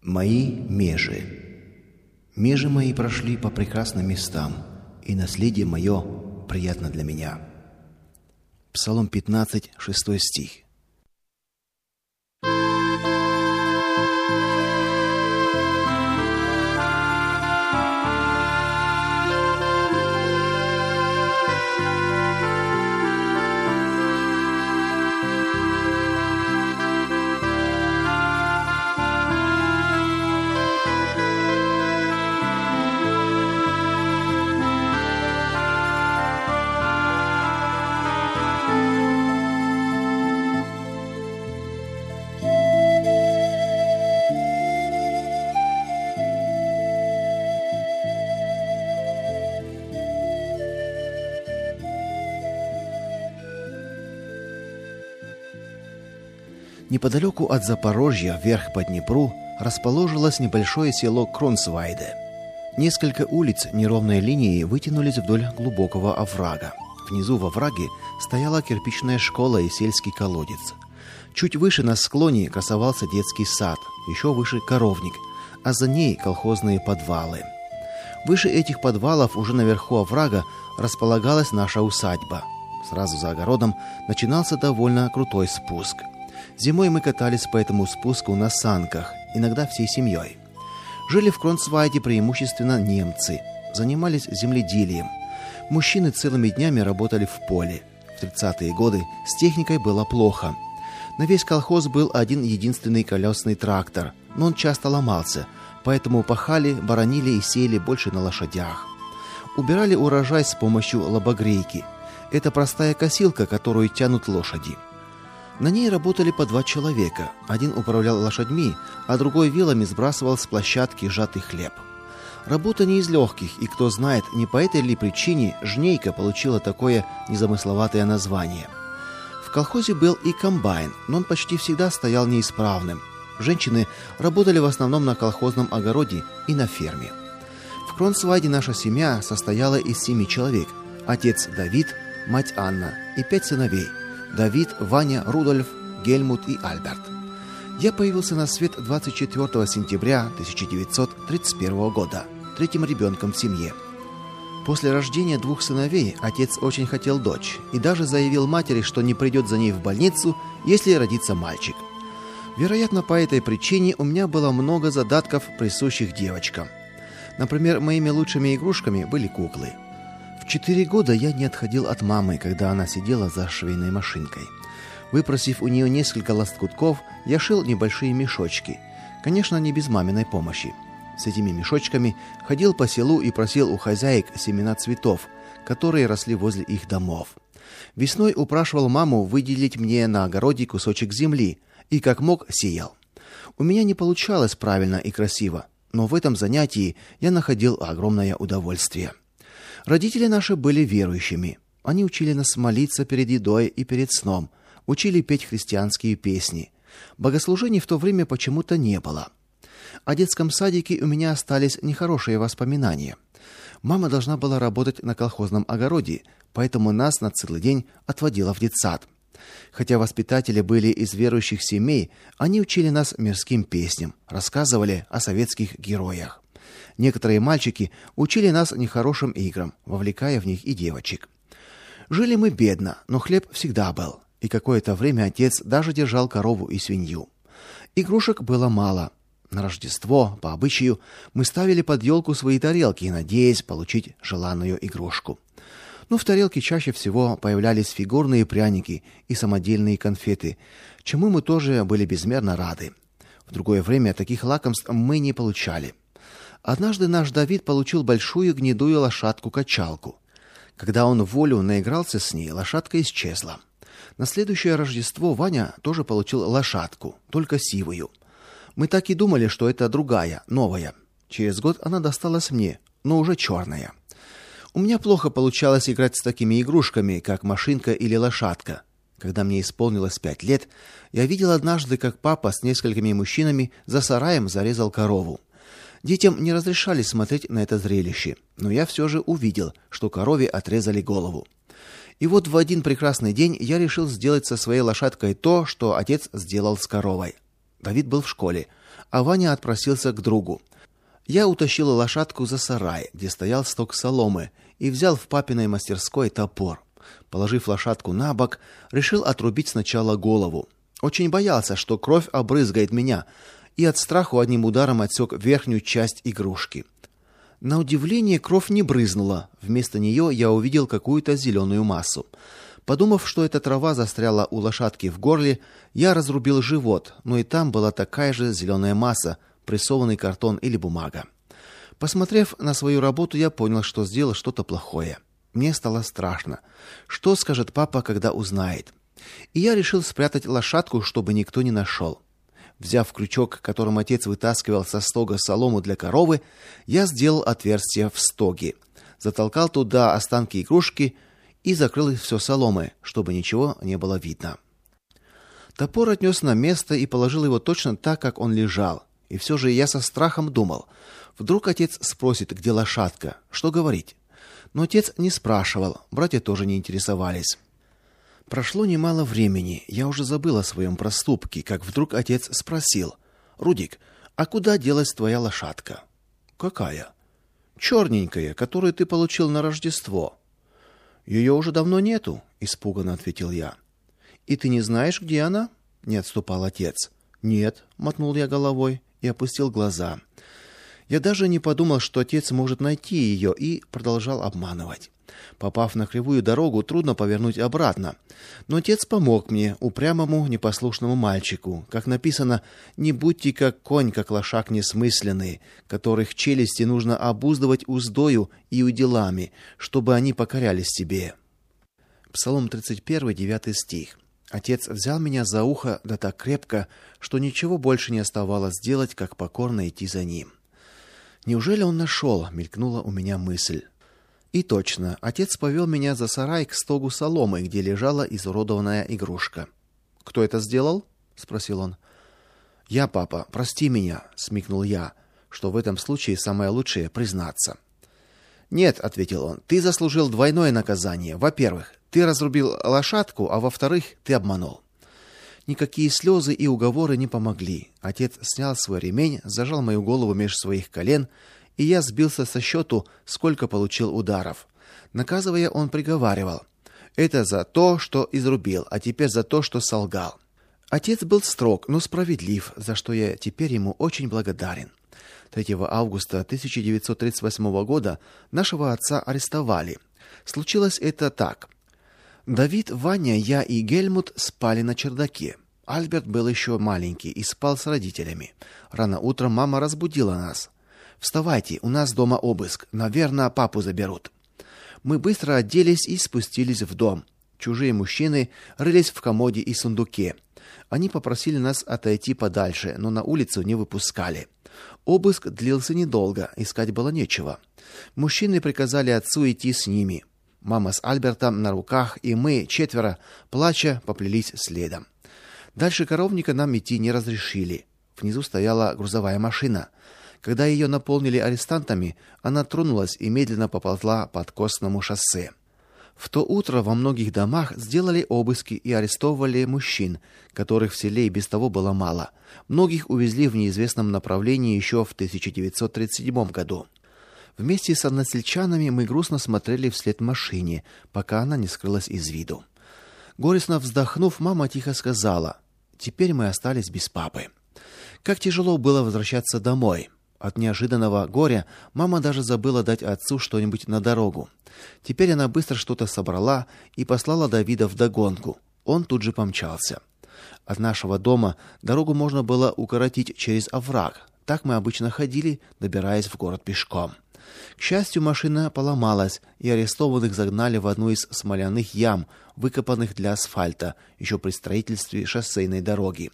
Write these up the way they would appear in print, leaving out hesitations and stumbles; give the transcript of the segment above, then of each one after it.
Мои межи. Межи мои прошли по прекрасным местам, и наследие мое приятно для меня. Псалом 15, 6 стих. Неподалеку от Запорожья, вверх по Днепру, расположилось небольшое село Кронсвайде. Несколько улиц неровной линией вытянулись вдоль глубокого оврага. Внизу во овраге стояла кирпичная школа и сельский колодец. Чуть выше на склоне красовался детский сад, еще выше коровник, а за ней колхозные подвалы. Выше этих подвалов, уже наверху оврага, располагалась наша усадьба. Сразу за огородом начинался довольно крутой спуск. Зимой мы катались по этому спуску на санках, иногда всей семьей. Жили в Кронсвайде преимущественно немцы, занимались земледелием. Мужчины целыми днями работали в поле. В 30-е годы с техникой было плохо. На весь колхоз был один единственный колесный трактор, но он часто ломался, поэтому пахали, боронили и сеяли больше на лошадях. Убирали урожай с помощью лобогрейки. Это простая косилка, которую тянут лошади. На ней работали по 2 человека. Один управлял лошадьми, а другой вилами сбрасывал с площадки сжатый хлеб. Работа не из легких, и кто знает, не по этой ли причине жнейка получила такое незамысловатое название. В колхозе был и комбайн, но он почти всегда стоял неисправным. Женщины работали в основном на колхозном огороде и на ферме. В Кронсвайде наша семья состояла из 7 человек. Отец Давид, мать Анна и 5 сыновей. Давид, Ваня, Рудольф, Гельмут и Альберт. Я появился на свет 24 сентября 1931 года, 3-м ребенком в семье. После рождения 2 сыновей отец очень хотел дочь и даже заявил матери, что не придет за ней в больницу, если родится мальчик. Вероятно, по этой причине у меня было много задатков, присущих девочкам. Например, моими лучшими игрушками были куклы. В 4 года я не отходил от мамы, когда она сидела за швейной машинкой. Выпросив у нее несколько лоскутков, я шил небольшие мешочки. Конечно, не без маминой помощи. С этими мешочками ходил по селу и просил у хозяек семена цветов, которые росли возле их домов. Весной упрашивал маму выделить мне на огороде кусочек земли и как мог сеял. У меня не получалось правильно и красиво, но в этом занятии я находил огромное удовольствие. Родители наши были верующими. Они учили нас молиться перед едой и перед сном, учили петь христианские песни. Богослужений в то время почему-то не было. О детском садике у меня остались нехорошие воспоминания. Мама должна была работать на колхозном огороде, поэтому нас на целый день отводила в детсад. Хотя воспитатели были из верующих семей, они учили нас мирским песням, рассказывали о советских героях. Некоторые мальчики учили нас нехорошим играм, вовлекая в них и девочек. Жили мы бедно, но хлеб всегда был, и какое-то время отец даже держал корову и свинью. Игрушек было мало. На Рождество, по обычаю, мы ставили под елку свои тарелки, надеясь получить желанную игрушку. Но в тарелке чаще всего появлялись фигурные пряники и самодельные конфеты, чему мы тоже были безмерно рады. В другое время таких лакомств мы не получали. Однажды наш Давид получил большую гнедую лошадку-качалку. Когда он в волю наигрался с ней, лошадка исчезла. На следующее Рождество Ваня тоже получил лошадку, только сивую. Мы так и думали, что это другая, новая. Через год она досталась мне, но уже черная. У меня плохо получалось играть с такими игрушками, как машинка или лошадка. Когда мне исполнилось 5 лет, я видел однажды, как папа с несколькими мужчинами за сараем зарезал корову. Детям не разрешали смотреть на это зрелище, но я все же увидел, что корове отрезали голову. И вот в один прекрасный день я решил сделать со своей лошадкой то, что отец сделал с коровой. Давид был в школе, а Ваня отпросился к другу. Я утащил лошадку за сарай, где стоял сток соломы, и взял в папиной мастерской топор. Положив лошадку на бок, решил отрубить сначала голову. Очень боялся, что кровь обрызгает меня, и от страху одним ударом отсек верхнюю часть игрушки. На удивление, кровь не брызнула. Вместо нее я увидел какую-то зеленую массу. Подумав, что эта трава застряла у лошадки в горле, я разрубил живот, но и там была такая же зеленая масса, прессованный картон или бумага. Посмотрев на свою работу, я понял, что сделал что-то плохое. Мне стало страшно. Что скажет папа, когда узнает? И я решил спрятать лошадку, чтобы никто не нашел. Взяв крючок, которым отец вытаскивал со стога солому для коровы, я сделал отверстие в стоге, затолкал туда останки игрушки и закрыл все соломой, чтобы ничего не было видно. Топор отнес на место и положил его точно так, как он лежал. И все же я со страхом думал, вдруг отец спросит, где лошадка, что говорить. Но отец не спрашивал, братья тоже не интересовались. Прошло немало времени, я уже забыл о своем проступке, как вдруг отец спросил: «Рудик, а куда делась твоя лошадка?» «Какая?» «Черненькая, которую ты получил на Рождество». «Ее уже давно нету», — испуганно ответил я. «И ты не знаешь, где она?» — не отступал отец. «Нет», — мотнул я головой и опустил глаза. Я даже не подумал, что отец может найти ее, и продолжал обманывать. Попав на кривую дорогу, трудно повернуть обратно. Но отец помог мне, упрямому, непослушному мальчику. Как написано: «Не будьте как конь, как лошак несмысленный, которых челюсти нужно обуздывать уздою и уделами, чтобы они покорялись тебе». Псалом 31, 9 стих. Отец взял меня за ухо да так крепко, что ничего больше не оставалось делать, как покорно идти за ним. «Неужели он нашел?» — мелькнула у меня мысль. И точно, отец повел меня за сарай к стогу соломы, где лежала изуродованная игрушка. «Кто это сделал?» — спросил он. «Я, папа, прости меня», — смекнул я, что в этом случае самое лучшее — признаться. «Нет», — ответил он, — «ты заслужил двойное наказание. Во-первых, ты разрубил лошадку, а во-вторых, ты обманул». Никакие слезы и уговоры не помогли. Отец снял свой ремень, зажал мою голову меж своих колен, и я сбился со счету, сколько получил ударов. Наказывая, он приговаривал: «Это за то, что изрубил, а теперь за то, что солгал». Отец был строг, но справедлив, за что я теперь ему очень благодарен. 3 августа 1938 года нашего отца арестовали. Случилось это так. Давид, Ваня, я и Гельмут спали на чердаке. Альберт был еще маленький и спал с родителями. Рано утром мама разбудила нас. «Вставайте, у нас дома обыск. Наверное, папу заберут». Мы быстро оделись и спустились в дом. Чужие мужчины рылись в комоде и сундуке. Они попросили нас отойти подальше, но на улицу не выпускали. Обыск длился недолго, искать было нечего. Мужчины приказали отцу идти с ними. Мама с Альбертом на руках, и мы, 4, плача, поплелись следом. Дальше коровника нам идти не разрешили. Внизу стояла грузовая машина. Когда ее наполнили арестантами, она тронулась и медленно поползла по откосному шоссе. В то утро во многих домах сделали обыски и арестовывали мужчин, которых в селе и без того было мало. Многих увезли в неизвестном направлении еще в 1937 году. Вместе с односельчанами мы грустно смотрели вслед машине, пока она не скрылась из виду. Горестно вздохнув, мама тихо сказала: «Теперь мы остались без папы». Как тяжело было возвращаться домой. От неожиданного горя мама даже забыла дать отцу что-нибудь на дорогу. Теперь она быстро что-то собрала и послала Давида вдогонку. Он тут же помчался. От нашего дома дорогу можно было укоротить через овраг. Так мы обычно ходили, добираясь в город пешком. К счастью, машина поломалась, и арестованных загнали в одну из смоляных ям, выкопанных для асфальта, еще при строительстве шоссейной дороги.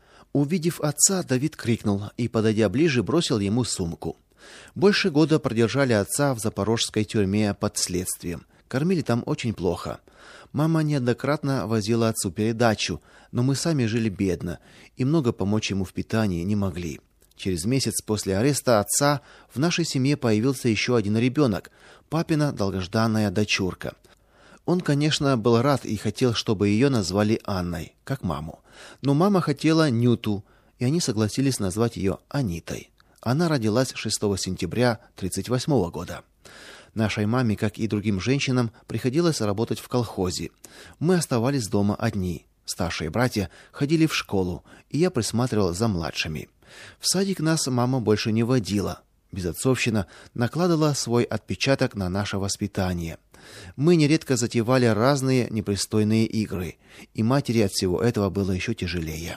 Увидев отца, Давид крикнул и, подойдя ближе, бросил ему сумку. Больше года продержали отца в запорожской тюрьме под следствием. Кормили там очень плохо. Мама неоднократно возила отцу передачу, но мы сами жили бедно и много помочь ему в питании не могли. Через месяц после ареста отца в нашей семье появился еще один ребенок, папина долгожданная дочурка. Он, конечно, был рад и хотел, чтобы ее назвали Анной, как маму. Но мама хотела Нюту, и они согласились назвать ее Анитой. Она родилась 6 сентября 1938 года. Нашей маме, как и другим женщинам, приходилось работать в колхозе. Мы оставались дома одни. Старшие братья ходили в школу, и я присматривал за младшими. В садик нас мама больше не водила. Безотцовщина накладывала свой отпечаток на наше воспитание. Мы нередко затевали разные непристойные игры, и матери от всего этого было еще тяжелее.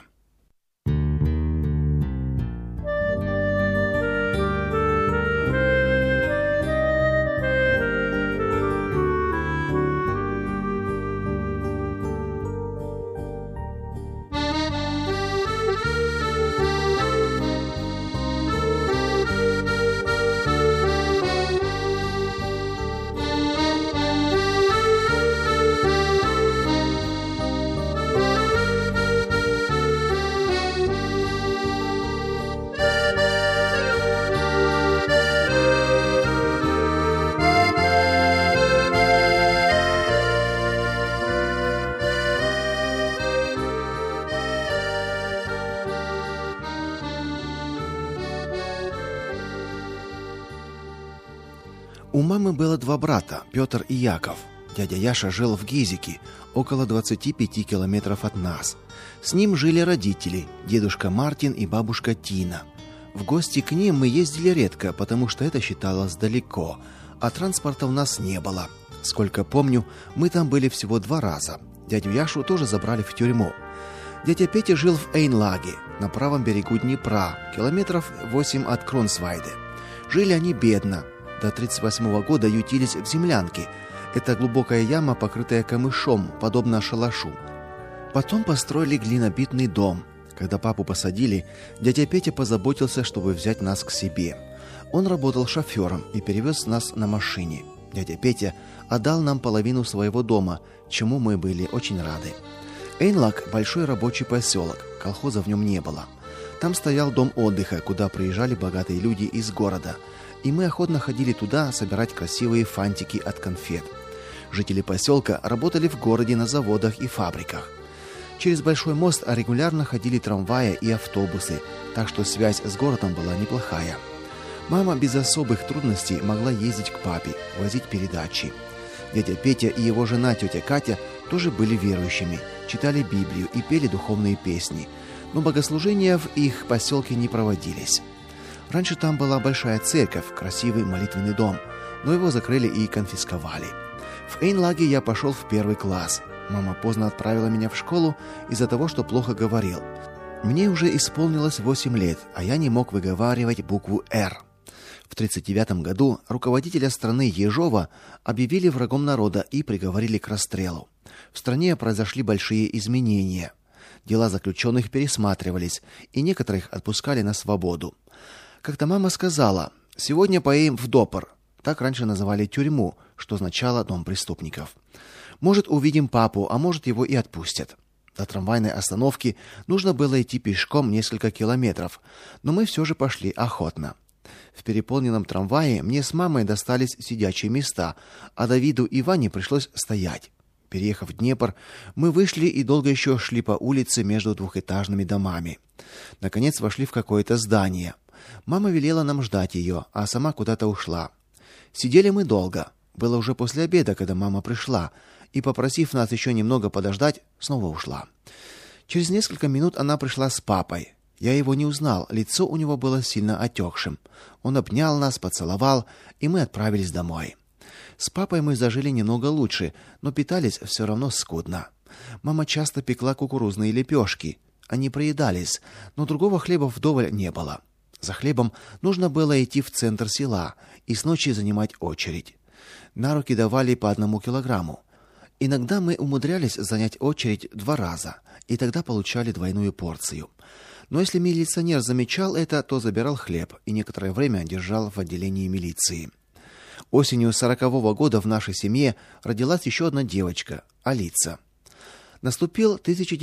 У мамы было 2 брата, Петр и Яков. Дядя Яша жил в Гизике, около 25 километров от нас. С ним жили родители, дедушка Мартин и бабушка Тина. В гости к ним мы ездили редко, потому что это считалось далеко, а транспорта у нас не было. Сколько помню, мы там были всего 2 раза. Дядю Яшу тоже забрали в тюрьму. Дядя Петя жил в Эйнлаге, на правом берегу Днепра, километров 8 от Кронсвайде. Жили они бедно. До 1938 года ютились в землянке. Это глубокая яма, покрытая камышом, подобно шалашу. Потом построили глинобитный дом. Когда папу посадили, дядя Петя позаботился, чтобы взять нас к себе. Он работал шофером и перевез нас на машине. Дядя Петя отдал нам половину своего дома, чему мы были очень рады. Эйнлаг – большой рабочий поселок, колхоза в нем не было. Там стоял дом отдыха, куда приезжали богатые люди из города, и мы охотно ходили туда собирать красивые фантики от конфет. Жители поселка работали в городе на заводах и фабриках. Через большой мост регулярно ходили трамваи и автобусы, так что связь с городом была неплохая. Мама без особых трудностей могла ездить к папе, возить передачи. Дядя Петя и его жена тетя Катя тоже были верующими, читали Библию и пели духовные песни, но богослужения в их поселке не проводились. Раньше там была большая церковь, красивый молитвенный дом, но его закрыли и конфисковали. В Эйнлаге я пошел в 1 класс. Мама поздно отправила меня в школу из-за того, что плохо говорил. Мне уже исполнилось 8 лет, а я не мог выговаривать букву «Р». В 1939 году руководителя страны Ежова объявили врагом народа и приговорили к расстрелу. В стране произошли большие изменения. Дела заключенных пересматривались, и некоторых отпускали на свободу. Как-то мама сказала: «Сегодня поедем в Допор». Так раньше называли тюрьму, что означало дом преступников. Может, увидим папу, а может, его и отпустят. До трамвайной остановки нужно было идти пешком несколько километров, но мы все же пошли охотно. В переполненном трамвае мне с мамой достались сидячие места, а Давиду и Ване пришлось стоять. Переехав в Днепр, мы вышли и долго еще шли по улице между двухэтажными домами. Наконец вошли в какое-то здание. Мама велела нам ждать ее, а сама куда-то ушла. Сидели мы долго. Было уже после обеда, когда мама пришла, и, попросив нас еще немного подождать, снова ушла. Через несколько минут она пришла с папой. Я его не узнал, лицо у него было сильно отекшим. Он обнял нас, поцеловал, и мы отправились домой. С папой мы зажили немного лучше, но питались все равно скудно. Мама часто пекла кукурузные лепешки. Они проедались, но другого хлеба вдоволь не было. За хлебом нужно было идти в центр села и с ночи занимать очередь. На руки давали по 1 килограмму. Иногда мы умудрялись занять очередь 2 раза, и тогда получали двойную порцию. Но если милиционер замечал это, то забирал хлеб и некоторое время держал в отделении милиции. Осенью 40-го года в нашей семье родилась еще одна девочка, Алиса. Наступил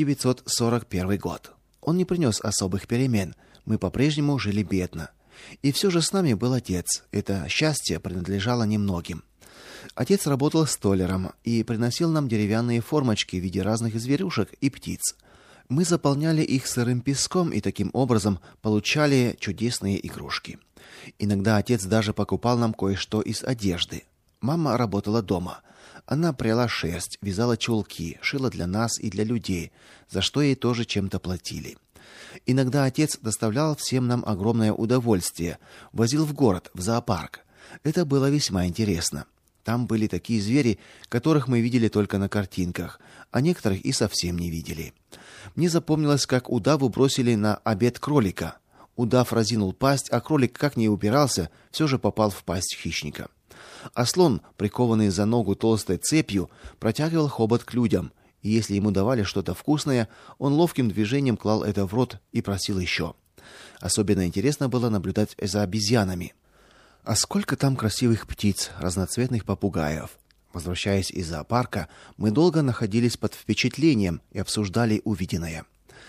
1941 год. Он не принес особых перемен. Мы по-прежнему жили бедно. И все же с нами был отец. Это счастье принадлежало немногим. Отец работал столяром и приносил нам деревянные формочки в виде разных зверюшек и птиц. Мы заполняли их сырым песком и таким образом получали чудесные игрушки. Иногда отец даже покупал нам кое-что из одежды. Мама работала дома. Она пряла шерсть, вязала чулки, шила для нас и для людей, за что ей тоже чем-то платили. Иногда отец доставлял всем нам огромное удовольствие, возил в город, в зоопарк. Это было весьма интересно. Там были такие звери, которых мы видели только на картинках, а некоторых и совсем не видели. Мне запомнилось, как удаву бросили на обед кролика. Удав разинул пасть, а кролик, как ни упирался, все же попал в пасть хищника. А слон, прикованный за ногу толстой цепью, протягивал хобот к людям, и если ему давали что-то вкусное, он ловким движением клал это в рот и просил еще. Особенно интересно было наблюдать за обезьянами. А сколько там красивых птиц, разноцветных попугаев. Возвращаясь из зоопарка, мы долго находились под впечатлением и обсуждали увиденное.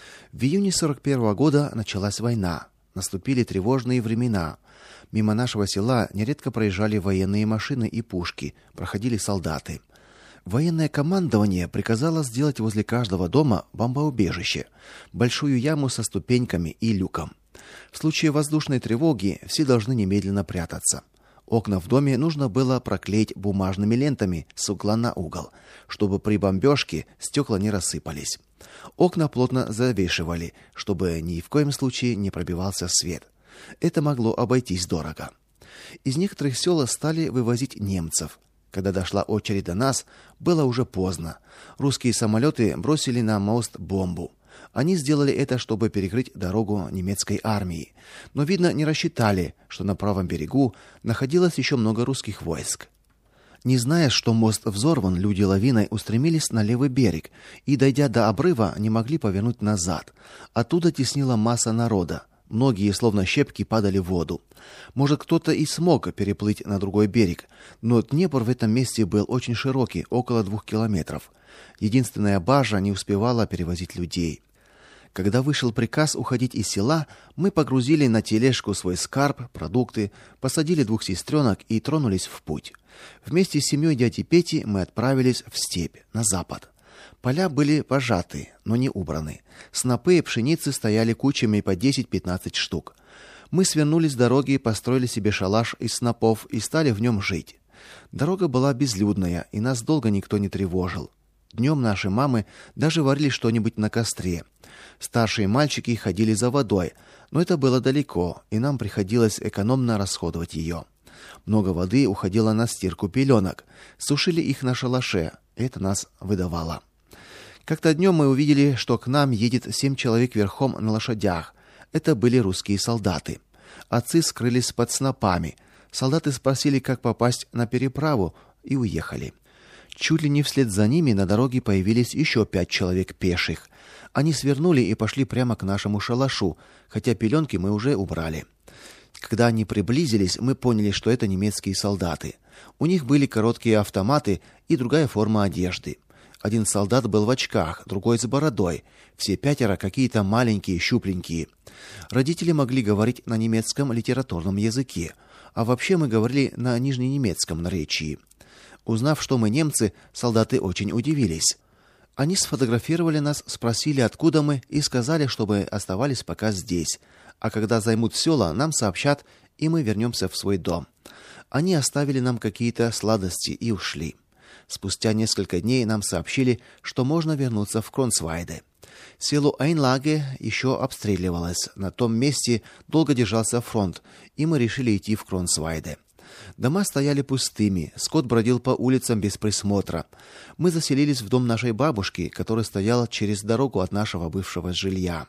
В июне 41 года началась война. Наступили тревожные времена. Мимо нашего села нередко проезжали военные машины и пушки, проходили солдаты. Военное командование приказало сделать возле каждого дома бомбоубежище, большую яму со ступеньками и люком. В случае воздушной тревоги все должны немедленно прятаться. Окна в доме нужно было проклеить бумажными лентами с угла на угол, чтобы при бомбежке стекла не рассыпались. Окна плотно завешивали, чтобы ни в коем случае не пробивался свет. Это могло обойтись дорого. Из некоторых сел стали вывозить немцев. Когда дошла очередь до нас, было уже поздно. Русские самолеты бросили на мост бомбу. Они сделали это, чтобы перекрыть дорогу немецкой армии, но видно, не рассчитали, что на правом берегу находилось еще много русских войск. Не зная, что мост взорван, люди лавиной устремились на левый берег и, дойдя до обрыва, не могли повернуть назад. Оттуда теснила масса народа. Многие, словно щепки, падали в воду. Может, кто-то и смог переплыть на другой берег, но Днепр в этом месте был очень широкий, около 2 километров. Единственная баржа не успевала перевозить людей. Когда вышел приказ уходить из села, мы погрузили на тележку свой скарб, продукты, посадили 2 сестренок и тронулись в путь. Вместе с семьей дяди Пети мы отправились в степь, на запад. Поля были пожаты, но не убраны. Снопы пшеницы стояли кучами по 10-15 штук. Мы свернули с дороги, построили себе шалаш из снопов и стали в нем жить. Дорога была безлюдная, и нас долго никто не тревожил. Днем наши мамы даже варили что-нибудь на костре. Старшие мальчики ходили за водой, но это было далеко, и нам приходилось экономно расходовать ее. Много воды уходило на стирку пеленок. Сушили их на шалаше. Это нас выдавало. Как-то днем мы увидели, что к нам едет 7 человек верхом на лошадях. Это были русские солдаты. Отцы скрылись под снопами. Солдаты спросили, как попасть на переправу, и уехали. Чуть ли не вслед за ними на дороге появились еще 5 человек пеших. Они свернули и пошли прямо к нашему шалашу, хотя пеленки мы уже убрали. Когда они приблизились, мы поняли, что это немецкие солдаты. У них были короткие автоматы и другая форма одежды. Один солдат был в очках, другой с бородой. Все 5 какие-то маленькие, щупленькие. Родители могли говорить на немецком литературном языке, а вообще мы говорили на нижненемецком наречии. Узнав, что мы немцы, солдаты очень удивились. Они сфотографировали нас, спросили, откуда мы, и сказали, чтобы оставались пока здесь. А когда займут села, нам сообщат, и мы вернемся в свой дом. Они оставили нам какие-то сладости и ушли. Спустя несколько дней нам сообщили, что можно вернуться в Кронсвайде. Село Эйнлаге еще обстреливалось. На том месте долго держался фронт, и мы решили идти в Кронсвайде. Дома стояли пустыми, скот бродил по улицам без присмотра. Мы заселились в дом нашей бабушки, который стоял через дорогу от нашего бывшего жилья.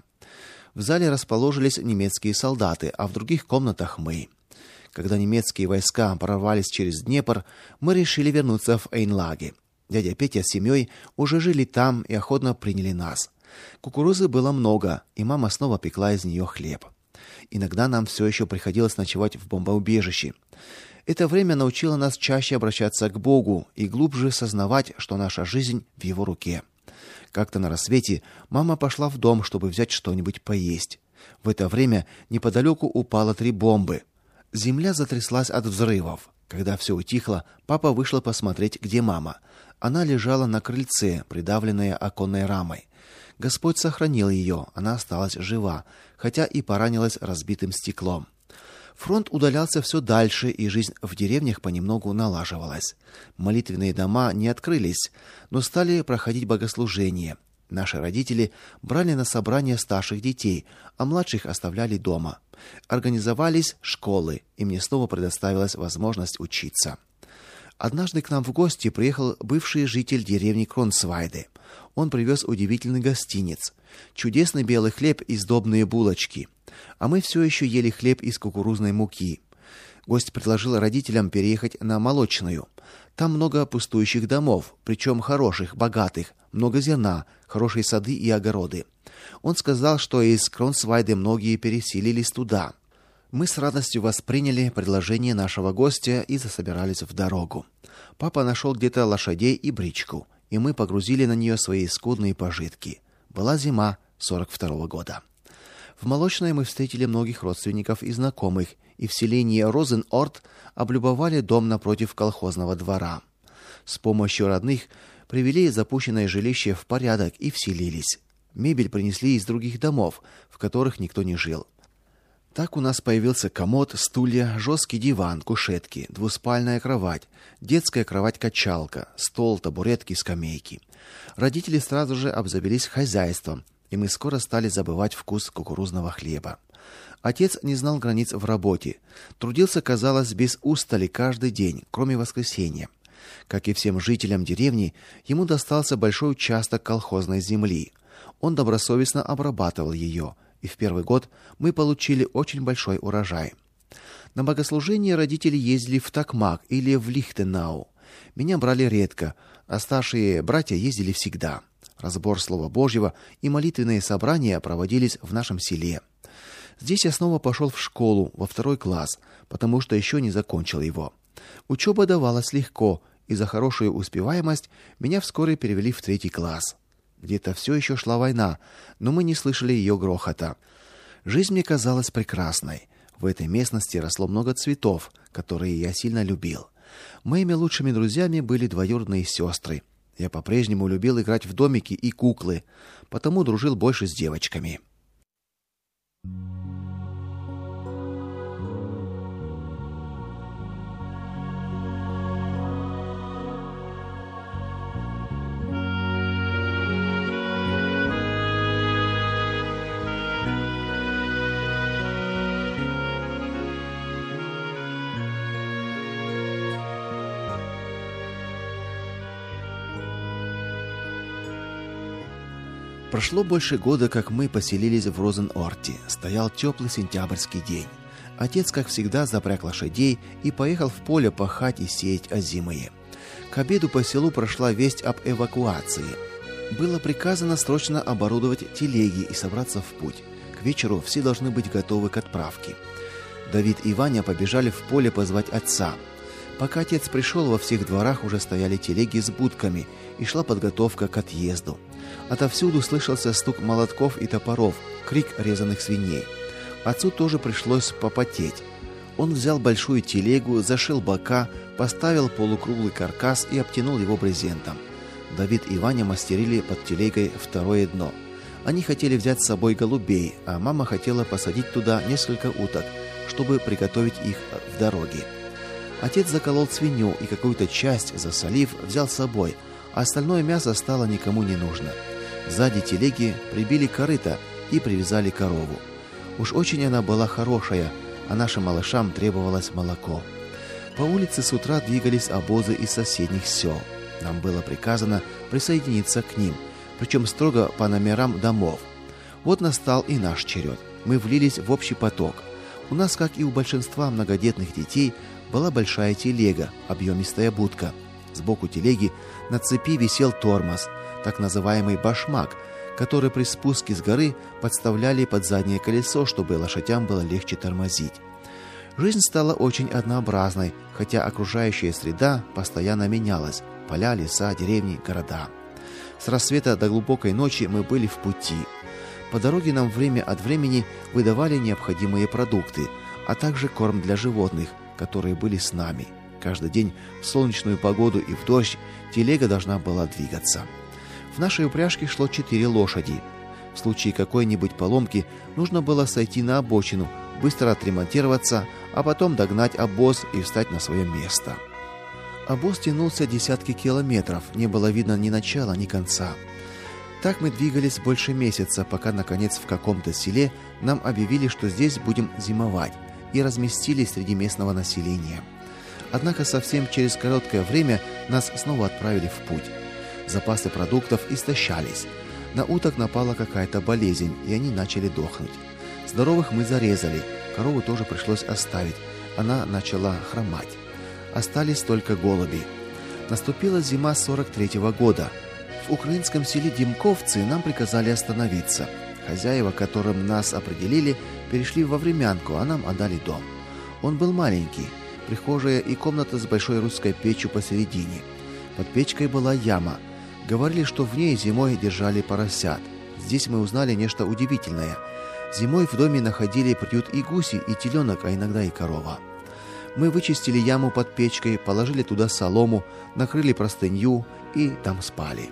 В зале расположились немецкие солдаты, а в других комнатах мы. Когда немецкие войска прорвались через Днепр, мы решили вернуться в Эйнлаге. Дядя Петя с семьей уже жили там и охотно приняли нас. Кукурузы было много, и мама снова пекла из нее хлеб. Иногда нам все еще приходилось ночевать в бомбоубежище. Это время научило нас чаще обращаться к Богу и глубже сознавать, что наша жизнь в его руке. Как-то на рассвете мама пошла в дом, чтобы взять что-нибудь поесть. В это время неподалеку упало 3 бомбы. Земля затряслась от взрывов. Когда все утихло, папа вышел посмотреть, где мама. Она лежала на крыльце, придавленная оконной рамой. Господь сохранил ее, она осталась жива, хотя и поранилась разбитым стеклом. Фронт удалялся все дальше, и жизнь в деревнях понемногу налаживалась. Молитвенные дома не открылись, но стали проходить богослужения. Наши родители брали на собрания старших детей, а младших оставляли дома. Организовались школы, и мне снова предоставилась возможность учиться. Однажды к нам в гости приехал бывший житель деревни Кронсвайде. Он привез удивительный гостинец, чудесный белый хлеб и сдобные булочки. А мы все еще ели хлеб из кукурузной муки. Гость предложил родителям переехать на Молочную. Там много пустующих домов, причем хороших, богатых, много зерна, хорошие сады и огороды. Он сказал, что из Кронсвайде многие переселились туда. Мы с радостью восприняли предложение нашего гостя и засобирались в дорогу. Папа нашел где-то лошадей и бричку, и мы погрузили на нее свои скудные пожитки. Была зима 42-го года. В Молочной мы встретили многих родственников и знакомых, и в селении Розенорт облюбовали дом напротив колхозного двора. С помощью родных привели запущенное жилище в порядок и вселились. Мебель принесли из других домов, в которых никто не жил. Так у нас появился комод, стулья, жесткий диван, кушетки, двуспальная кровать, детская кровать-качалка, стол, табуретки, скамейки. Родители сразу же обзавелись хозяйством, и мы скоро стали забывать вкус кукурузного хлеба. Отец не знал границ в работе, трудился, казалось, без устали каждый день, кроме воскресенья. Как и всем жителям деревни, ему достался большой участок колхозной земли. Он добросовестно обрабатывал ее, и в первый год мы получили очень большой урожай. На богослужение родители ездили в Токмак или в Лихтенау. Меня брали редко, а старшие братья ездили всегда. Разбор Слова Божьего и молитвенные собрания проводились в нашем селе. Здесь я снова пошел в школу, во 2 класс, потому что еще не закончил его. Учеба давалась легко, и за хорошую успеваемость меня вскоре перевели в 3 класс. Где-то все еще шла война, но мы не слышали ее грохота. Жизнь мне казалась прекрасной. В этой местности росло много цветов, которые я сильно любил. Моими лучшими друзьями были двоюродные сестры. Я по-прежнему любил играть в домики и куклы, потому дружил больше с девочками. Прошло больше года, как мы поселились в Розенорте. Стоял теплый сентябрьский день. Отец, как всегда, запряг лошадей и поехал в поле пахать и сеять озимые. К обеду по селу прошла весть об эвакуации. Было приказано срочно оборудовать телеги и собраться в путь. К вечеру все должны быть готовы к отправке. Давид и Ваня побежали в поле позвать отца. Пока отец пришел, во всех дворах уже стояли телеги с будками, и шла подготовка к отъезду. Отовсюду слышался стук молотков и топоров, крик резаных свиней. Отцу тоже пришлось попотеть. Он взял большую телегу, зашил бока, поставил полукруглый каркас и обтянул его брезентом. Давид и Ваня мастерили под телегой 2-е дно. Они хотели взять с собой голубей, а мама хотела посадить туда несколько уток, чтобы приготовить их в дороге. Отец заколол свинью и какую-то часть, засолив, взял с собой, а остальное мясо стало никому не нужно. Сзади телеги прибили корыто и привязали корову. Уж очень она была хорошая, а нашим малышам требовалось молоко. По улице с утра двигались обозы из соседних сел. Нам было приказано присоединиться к ним, причем строго по номерам домов. Вот настал и наш черед. Мы влились в общий поток. У нас, как и у большинства многодетных детей, была большая телега, объемистая будка. Сбоку телеги на цепи висел тормоз, так называемый башмак, который при спуске с горы подставляли под заднее колесо, чтобы лошадям было легче тормозить. Жизнь стала очень однообразной, хотя окружающая среда постоянно менялась: поля, леса, деревни, города. С рассвета до глубокой ночи мы были в пути. По дороге нам время от времени выдавали необходимые продукты, а также корм для животных, которые были с нами. Каждый день в солнечную погоду и в дождь телега должна была двигаться. В нашей упряжке шло 4 лошади. В случае какой-нибудь поломки нужно было сойти на обочину, быстро отремонтироваться, а потом догнать обоз и встать на свое место. Обоз тянулся десятки километров, не было видно ни начала, ни конца. Так мы двигались больше месяца, пока, наконец, в каком-то селе нам объявили, что здесь будем зимовать, и разместились среди местного населения. Однако совсем через короткое время нас снова отправили в путь. Запасы продуктов истощались. На уток напала какая-то болезнь, и они начали дохнуть. Здоровых мы зарезали, корову тоже пришлось оставить, она начала хромать. Остались только голуби. Наступила зима 43-го года. В украинском селе Димковцы нам приказали остановиться. Хозяева, которым нас определили, перешли во времянку, а нам отдали дом. Он был маленький, прихожая и комната с большой русской печью посередине. Под печкой была яма. Говорили, что в ней зимой держали поросят. Здесь мы узнали нечто удивительное. Зимой в доме находили приют и гуси, и теленок, а иногда и корова. Мы вычистили яму под печкой, положили туда солому, накрыли простынью и там спали.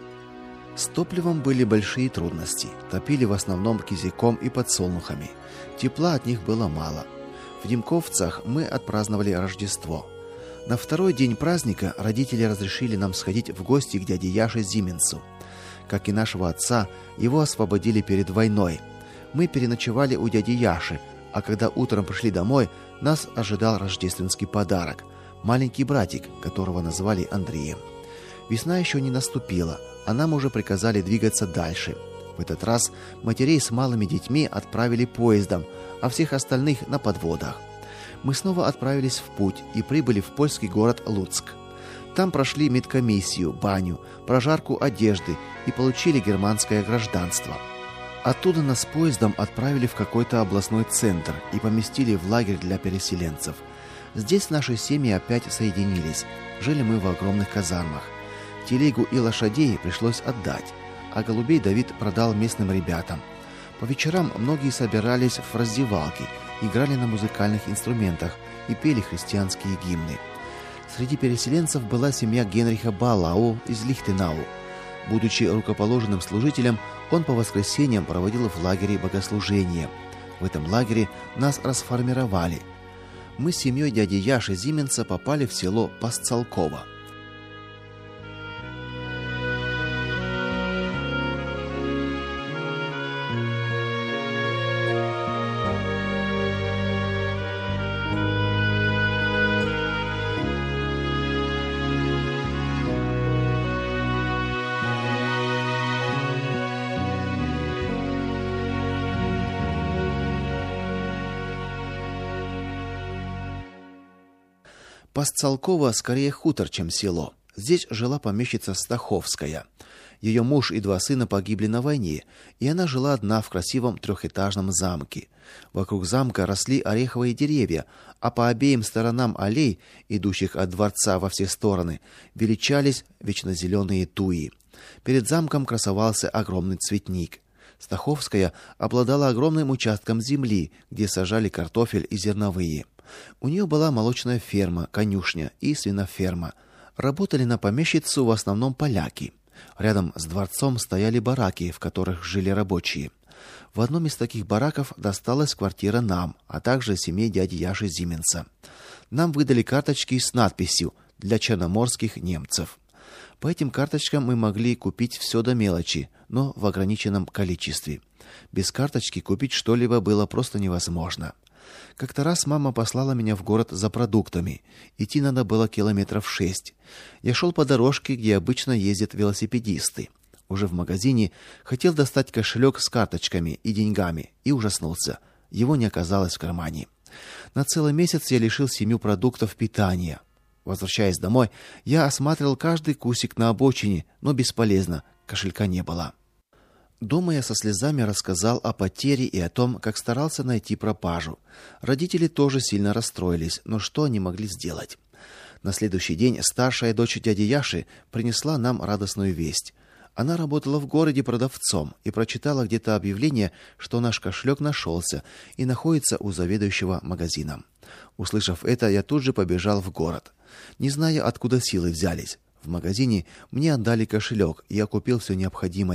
С топливом были большие трудности. Топили в основном кизиком и подсолнухами. Тепла от них было мало. В Димковцах мы отпраздновали Рождество. На второй день праздника родители разрешили нам сходить в гости к дяде Яше Зименцу. Как и нашего отца, его освободили перед войной. Мы переночевали у дяди Яши, а когда утром пришли домой, нас ожидал рождественский подарок – маленький братик, которого назвали Андреем. Весна еще не наступила, а нам уже приказали двигаться дальше. В этот раз матерей с малыми детьми отправили поездом, а всех остальных на подводах. Мы снова отправились в путь и прибыли в польский город Луцк. Там прошли медкомиссию, баню, прожарку одежды и получили германское гражданство. Оттуда нас поездом отправили в какой-то областной центр и поместили в лагерь для переселенцев. Здесь наши семьи опять соединились. Жили мы в огромных казармах. Телегу и лошадей пришлось отдать, а голубей Давид продал местным ребятам. По вечерам многие собирались в раздевалке, играли на музыкальных инструментах и пели христианские гимны. Среди переселенцев была семья Генриха Балау из Лихтенау. Будучи рукоположенным служителем, он по воскресеньям проводил в лагере богослужения. В этом лагере нас расформировали. Мы с семьей дяди Яши Зименца попали в село Пасцалково. Пасцалково скорее хутор, чем село. Здесь жила помещица Стаховская. Ее муж и 2 сына погибли на войне, и она жила одна в красивом 3-этажном замке. Вокруг замка росли ореховые деревья, а по обеим сторонам аллей, идущих от дворца во все стороны, величались вечнозеленые туи. Перед замком красовался огромный цветник. Стаховская обладала огромным участком земли, где сажали картофель и зерновые. У нее была молочная ферма, конюшня и свиноферма. Работали на помещицу в основном поляки. Рядом с дворцом стояли бараки, в которых жили рабочие. В одном из таких бараков досталась квартира нам, а также семье дяди Яши Зименца. Нам выдали карточки с надписью «Для черноморских немцев». По этим карточкам мы могли купить все до мелочи, но в ограниченном количестве. Без карточки купить что-либо было просто невозможно. Как-то раз мама послала меня в город за продуктами. Идти надо было 6 километров. Я шел по дорожке, где обычно ездят велосипедисты. Уже в магазине хотел достать кошелек с карточками и деньгами и ужаснулся. Его не оказалось в кармане. На целый месяц я лишил семью продуктов питания. Возвращаясь домой, я осматривал каждый кусик на обочине, но бесполезно, кошелька не было. Дома я со слезами рассказал о потере и о том, как старался найти пропажу. Родители тоже сильно расстроились, но что они могли сделать? На следующий день старшая дочь дяди Яши принесла нам радостную весть. Она работала в городе продавцом и прочитала где-то объявление, что наш кошелек нашелся и находится у заведующего магазином. Услышав это, я тут же побежал в город. Не зная, откуда силы взялись. В магазине мне отдали кошелек, и я купил все необходимое.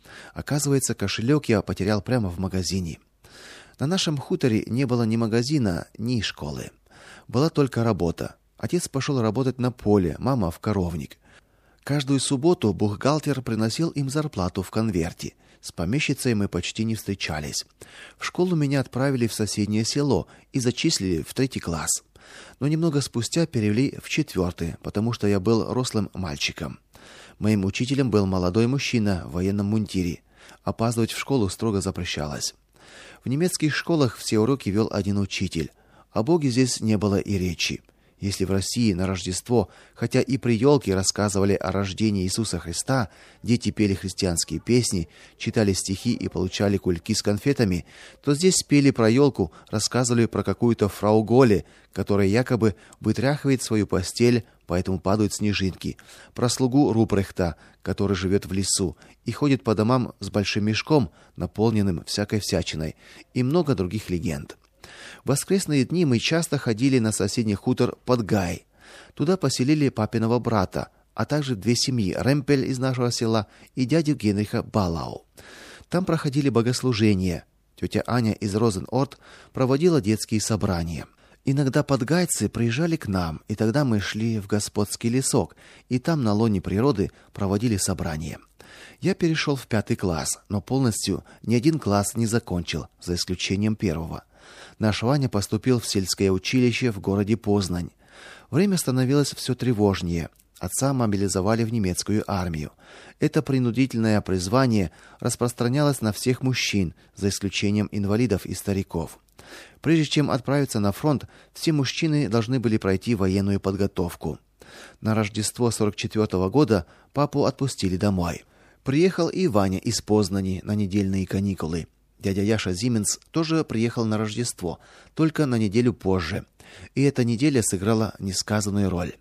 Оказывается, кошелек я потерял прямо в магазине. На нашем хуторе не было ни магазина, ни школы. Была только работа. Отец пошел работать на поле, мама в коровник. Каждую субботу бухгалтер приносил им зарплату в конверте. С помещицей мы почти не встречались. В школу меня отправили в соседнее село и зачислили в 3 класс. Но немного спустя перевели в 4, потому что я был рослым мальчиком. Моим учителем был молодой мужчина в военном мундире. Опаздывать в школу строго запрещалось. В немецких школах все уроки вел один учитель. О Боге здесь не было и речи. Если в России на Рождество, хотя и при елке рассказывали о рождении Иисуса Христа, дети пели христианские песни, читали стихи и получали кульки с конфетами, то здесь пели про елку, рассказывали про какую-то фрау Голе, которая якобы вытряхивает свою постель, поэтому падают снежинки, про слугу Рупрехта, который живет в лесу и ходит по домам с большим мешком, наполненным всякой всячиной, и много других легенд. В воскресные дни мы часто ходили на соседний хутор Подгай. Туда поселили папиного брата, а также 2 семьи: Ремпель из нашего села и дядю Генриха Балау. Там проходили богослужения. Тетя Аня из Розенорт проводила детские собрания. Иногда подгайцы приезжали к нам, и тогда мы шли в господский лесок, и там на лоне природы проводили собрания. Я перешел в 5 класс, но полностью ни один класс не закончил, за исключением 1. Наш Ваня поступил в сельское училище в городе Познань. Время становилось все тревожнее. Отца мобилизовали в немецкую армию. Это принудительное призвание распространялось на всех мужчин, за исключением инвалидов и стариков. Прежде чем отправиться на фронт, все мужчины должны были пройти военную подготовку. На Рождество 44-го года папу отпустили домой. Приехал и Ваня из Познани на недельные каникулы. Дядя Яша Зименс тоже приехал на Рождество, только на неделю позже. И эта неделя сыграла несказанную роль.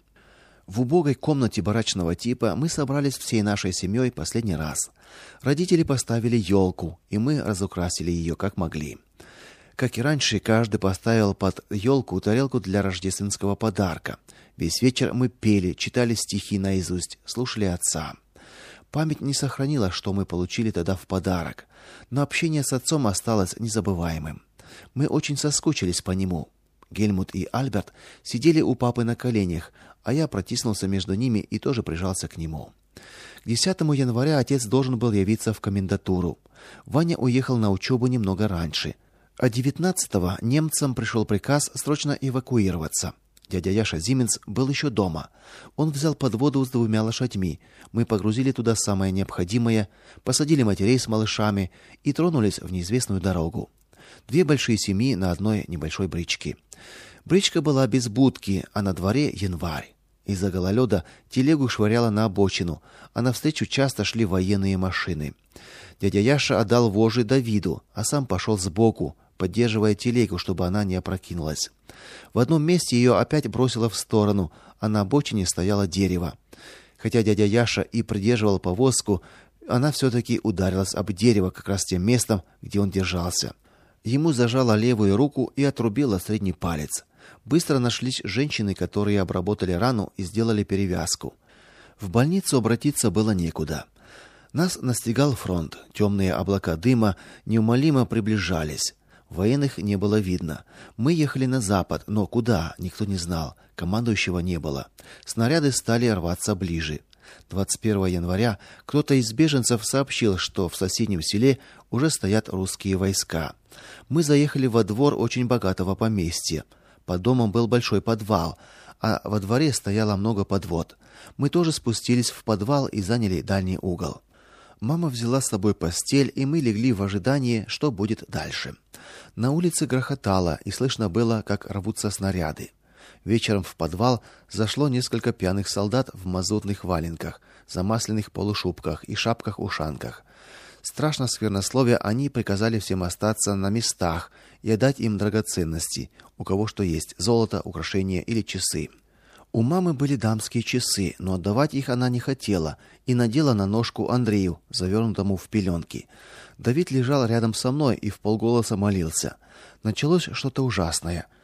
В убогой комнате барачного типа мы собрались всей нашей семьей последний раз. Родители поставили елку, и мы разукрасили ее как могли. Как и раньше, каждый поставил под елку тарелку для рождественского подарка. Весь вечер мы пели, читали стихи наизусть, слушали отца. Память не сохранила, что мы получили тогда в подарок, но общение с отцом осталось незабываемым. Мы очень соскучились по нему. Гельмут и Альберт сидели у папы на коленях, а я протиснулся между ними и тоже прижался к нему. К 10 января отец должен был явиться в комендатуру. Ваня уехал на учебу немного раньше, а 19-го немцам пришел приказ срочно эвакуироваться. Дядя Яша Зименс был еще дома. Он взял подводу с 2 лошадьми. Мы погрузили туда самое необходимое, посадили матерей с малышами и тронулись в неизвестную дорогу. 2 большие семьи на одной небольшой бричке. Бричка была без будки, а на дворе январь. Из-за гололеда телегу швыряло на обочину, а навстречу часто шли военные машины. Дядя Яша отдал вожжи Давиду, а сам пошел сбоку, поддерживая телегу, чтобы она не опрокинулась. В одном месте ее опять бросило в сторону, а на обочине стояло дерево. Хотя дядя Яша и придерживал повозку, она все-таки ударилась об дерево как раз тем местом, где он держался. Ему зажало левую руку и отрубило средний палец. Быстро нашлись женщины, которые обработали рану и сделали перевязку. В больницу обратиться было некуда. Нас настигал фронт. Темные облака дыма неумолимо приближались. Военных не было видно. Мы ехали на запад, но куда, никто не знал. Командующего не было. Снаряды стали рваться ближе. 21 января кто-то из беженцев сообщил, что в соседнем селе уже стоят русские войска. Мы заехали во двор очень богатого поместья. Под домом был большой подвал, а во дворе стояло много подвод. Мы тоже спустились в подвал и заняли дальний угол. Мама взяла с собой постель, и мы легли в ожидании, что будет дальше. На улице грохотало, и слышно было, как рвутся снаряды. Вечером в подвал зашло несколько пьяных солдат в мазутных валенках, замасленных полушубках и шапках-ушанках. Страшно сквернословия, они приказали всем остаться на местах и отдать им драгоценности, у кого что есть: золото, украшения или часы. У мамы были дамские часы, но отдавать их она не хотела и надела на ножку Андрею, завернутому в пеленки. Давид лежал рядом со мной и вполголоса молился. Началось что-то ужасное.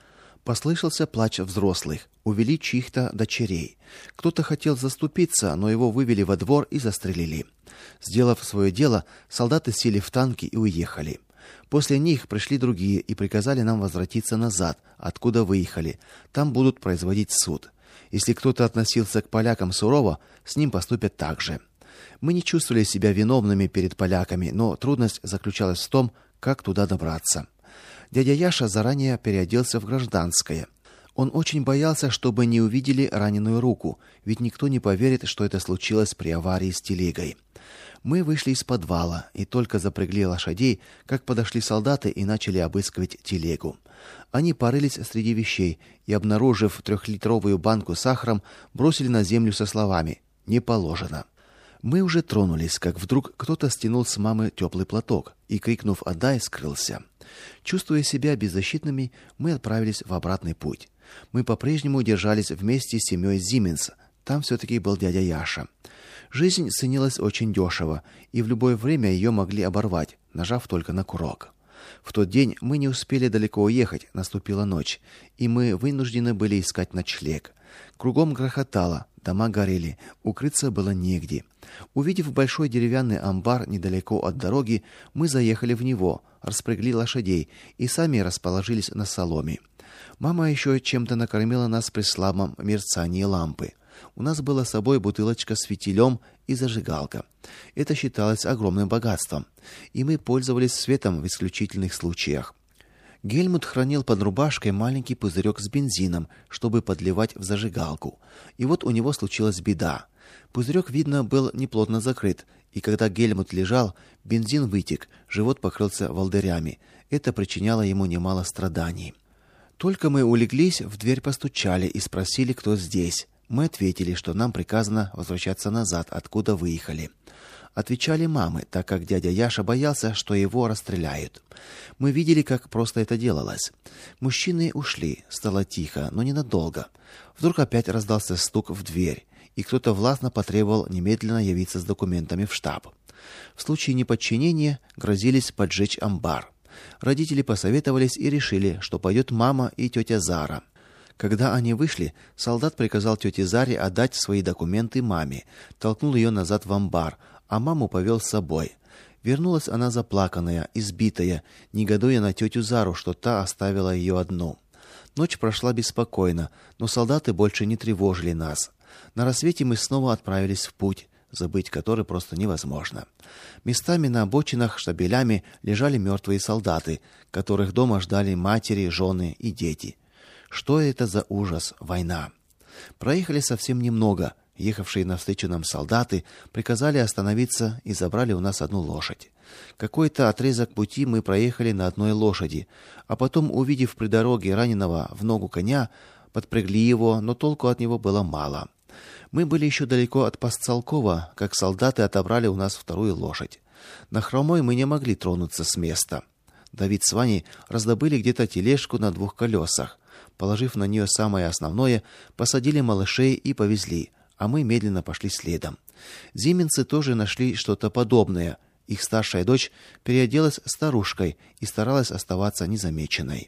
Послышался плач взрослых. Увели чьих-то дочерей. Кто-то хотел заступиться, но его вывели во двор и застрелили. Сделав свое дело, солдаты сели в танки и уехали. После них пришли другие и приказали нам возвратиться назад, откуда выехали. Там будут производить суд. Если кто-то относился к полякам сурово, с ним поступят так же. Мы не чувствовали себя виновными перед поляками, но трудность заключалась в том, как туда добраться. Дядя Яша заранее переоделся в гражданское. Он очень боялся, чтобы не увидели раненую руку, ведь никто не поверит, что это случилось при аварии с телегой. Мы вышли из подвала и только запрягли лошадей, как подошли солдаты и начали обыскивать телегу. Они порылись среди вещей и, обнаружив 3-литровую банку с сахаром, бросили на землю со словами: «Не положено». Мы уже тронулись, как вдруг кто-то стянул с мамы теплый платок и, крикнув «Отдай!», скрылся. Чувствуя себя беззащитными, мы отправились в обратный путь. Мы по-прежнему держались вместе с семьей Зименс. Там все-таки был дядя Яша. Жизнь ценилась очень дешево, и в любое время ее могли оборвать, нажав только на курок. В тот день мы не успели далеко уехать, наступила ночь, и мы вынуждены были искать ночлег. Кругом грохотало, дома горели, укрыться было негде. Увидев большой деревянный амбар недалеко от дороги, мы заехали в него, распрягли лошадей и сами расположились на соломе. Мама еще чем-то накормила нас при слабом мерцании лампы. У нас была с собой бутылочка с фитилем и зажигалка. Это считалось огромным богатством, и мы пользовались светом в исключительных случаях. Гельмут хранил под рубашкой маленький пузырек с бензином, чтобы подливать в зажигалку. И вот у него случилась беда. Пузырек, видно, был неплотно закрыт, и когда Гельмут лежал, бензин вытек, живот покрылся волдырями. Это причиняло ему немало страданий. Только мы улеглись, в дверь постучали и спросили, кто здесь. Мы ответили, что нам приказано возвращаться назад, откуда выехали. Отвечали мамы, так как дядя Яша боялся, что его расстреляют. Мы видели, как просто это делалось. Мужчины ушли, стало тихо, но ненадолго. Вдруг опять раздался стук в дверь, и кто-то властно потребовал немедленно явиться с документами в штаб. В случае неподчинения грозились поджечь амбар. Родители посоветовались и решили, что пойдет мама и тетя Зара. Когда они вышли, солдат приказал тете Заре отдать свои документы маме, толкнул ее назад в амбар, а маму повел с собой. Вернулась она заплаканная, избитая, негодуя на тетю Зару, что та оставила ее одну. Ночь прошла беспокойно, но солдаты больше не тревожили нас. На рассвете мы снова отправились в путь, забыть который просто невозможно. Местами на обочинах штабелями лежали мертвые солдаты, которых дома ждали матери, жены и дети. Что это за ужас, война? Проехали совсем немного. Ехавшие навстречу нам солдаты приказали остановиться и забрали у нас одну лошадь. Какой-то отрезок пути мы проехали на одной лошади, а потом, увидев при дороге раненого в ногу коня, подпрягли его, но толку от него было мало. Мы были еще далеко от Постцалкова, как солдаты отобрали у нас вторую лошадь. На Хромой мы не могли тронуться с места. Давид с Ваней раздобыли где-то тележку на 2 колесах. Положив на нее самое основное, посадили малышей и повезли, а мы медленно пошли следом. Зименцы тоже нашли что-то подобное. Их старшая дочь переоделась старушкой и старалась оставаться незамеченной.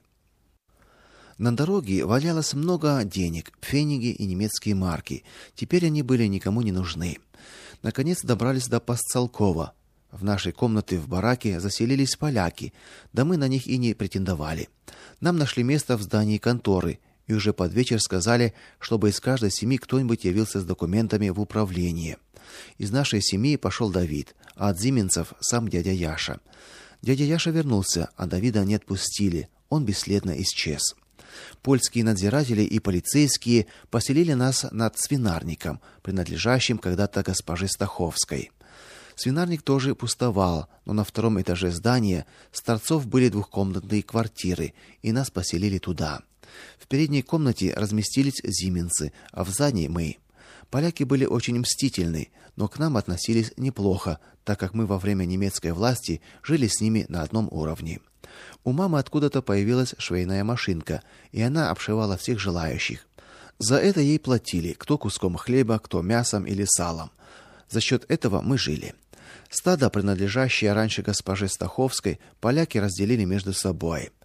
На дороге валялось много денег, пфенниги и немецкие марки. Теперь они были никому не нужны. Наконец добрались до Постцалкова. В нашей комнате в бараке заселились поляки, да мы на них и не претендовали. Нам нашли место в здании конторы, и уже под вечер сказали, чтобы из каждой семьи кто-нибудь явился с документами в управление. Из нашей семьи пошел Давид, а от зименцев сам дядя Яша. Дядя Яша вернулся, а Давида не отпустили, он бесследно исчез. Польские надзиратели и полицейские поселили нас над свинарником, принадлежащим когда-то госпоже Стаховской. Свинарник тоже пустовал, но на 2 этаже здания с торцов были 2-комнатные квартиры, и нас поселили туда. В передней комнате разместились зименцы, а в задней мы. Поляки были очень мстительны, но к нам относились неплохо, так как мы во время немецкой власти жили с ними на одном уровне. У мамы откуда-то появилась швейная машинка, и она обшивала всех желающих. За это ей платили, кто куском хлеба, кто мясом или салом. За счет этого мы жили. Стадо, принадлежащее раньше госпоже Стаховской, поляки разделили между собой.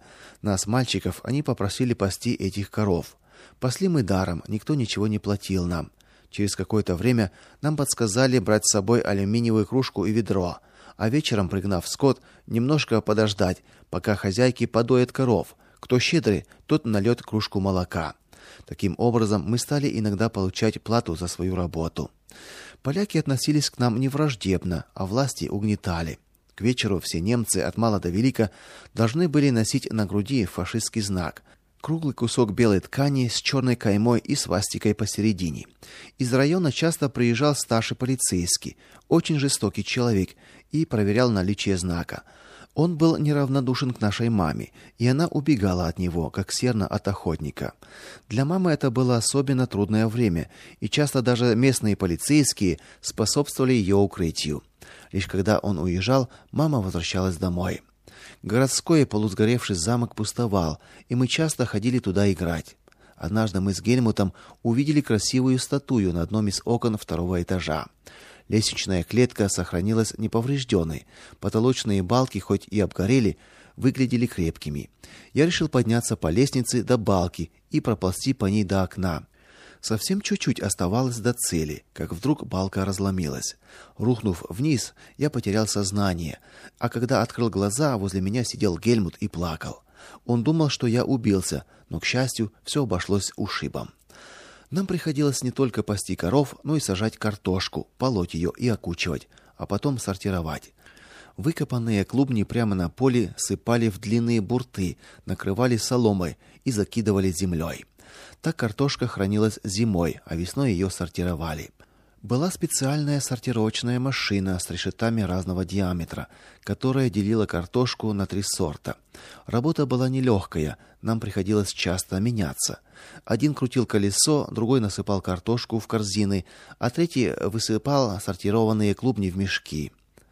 Нас, мальчиков, они попросили пасти этих коров. Пасли мы даром, никто ничего не платил нам. Через какое-то время нам подсказали брать с собой алюминиевую кружку и ведро, а вечером, пригнав скот, немножко подождать, пока хозяйки подоят коров. Кто щедрый, тот нальет кружку молока. Таким образом, мы стали иногда получать плату за свою работу. Поляки относились к нам не враждебно, а власти угнетали. К вечеру все немцы от мала до велика должны были носить на груди фашистский знак — круглый кусок белой ткани с черной каймой и свастикой посередине. Из района часто приезжал старший полицейский, очень жестокий человек, и проверял наличие знака. Он был неравнодушен к нашей маме, и она убегала от него, как серна от охотника. Для мамы это было особенно трудное время, и часто даже местные полицейские способствовали ее укрытию. Лишь когда он уезжал, мама возвращалась домой. Городской полусгоревший замок пустовал, и мы часто ходили туда играть. Однажды мы с Гельмутом увидели красивую статую на одном из окон второго этажа. Лестничная клетка сохранилась неповрежденной. Потолочные балки, хоть и обгорели, выглядели крепкими. Я решил подняться по лестнице до балки и проползти по ней до окна. Совсем чуть-чуть оставалось до цели, как вдруг балка разломилась. Рухнув вниз, я потерял сознание, а когда открыл глаза, возле меня сидел Гельмут и плакал. Он думал, что я убился, но, к счастью, все обошлось ушибом. Нам приходилось не только пасти коров, но и сажать картошку, полоть ее и окучивать, а потом сортировать. Выкопанные клубни прямо на поле сыпали в длинные бурты, накрывали соломой и закидывали землей. Так картошка хранилась зимой, а весной ее сортировали. Была специальная сортировочная машина с решетами разного диаметра, которая делила картошку на 3 сорта. Работа была нелегкая, нам приходилось часто меняться. Один крутил колесо, другой насыпал картошку в корзины, а третий высыпал сортированные клубни в мешки.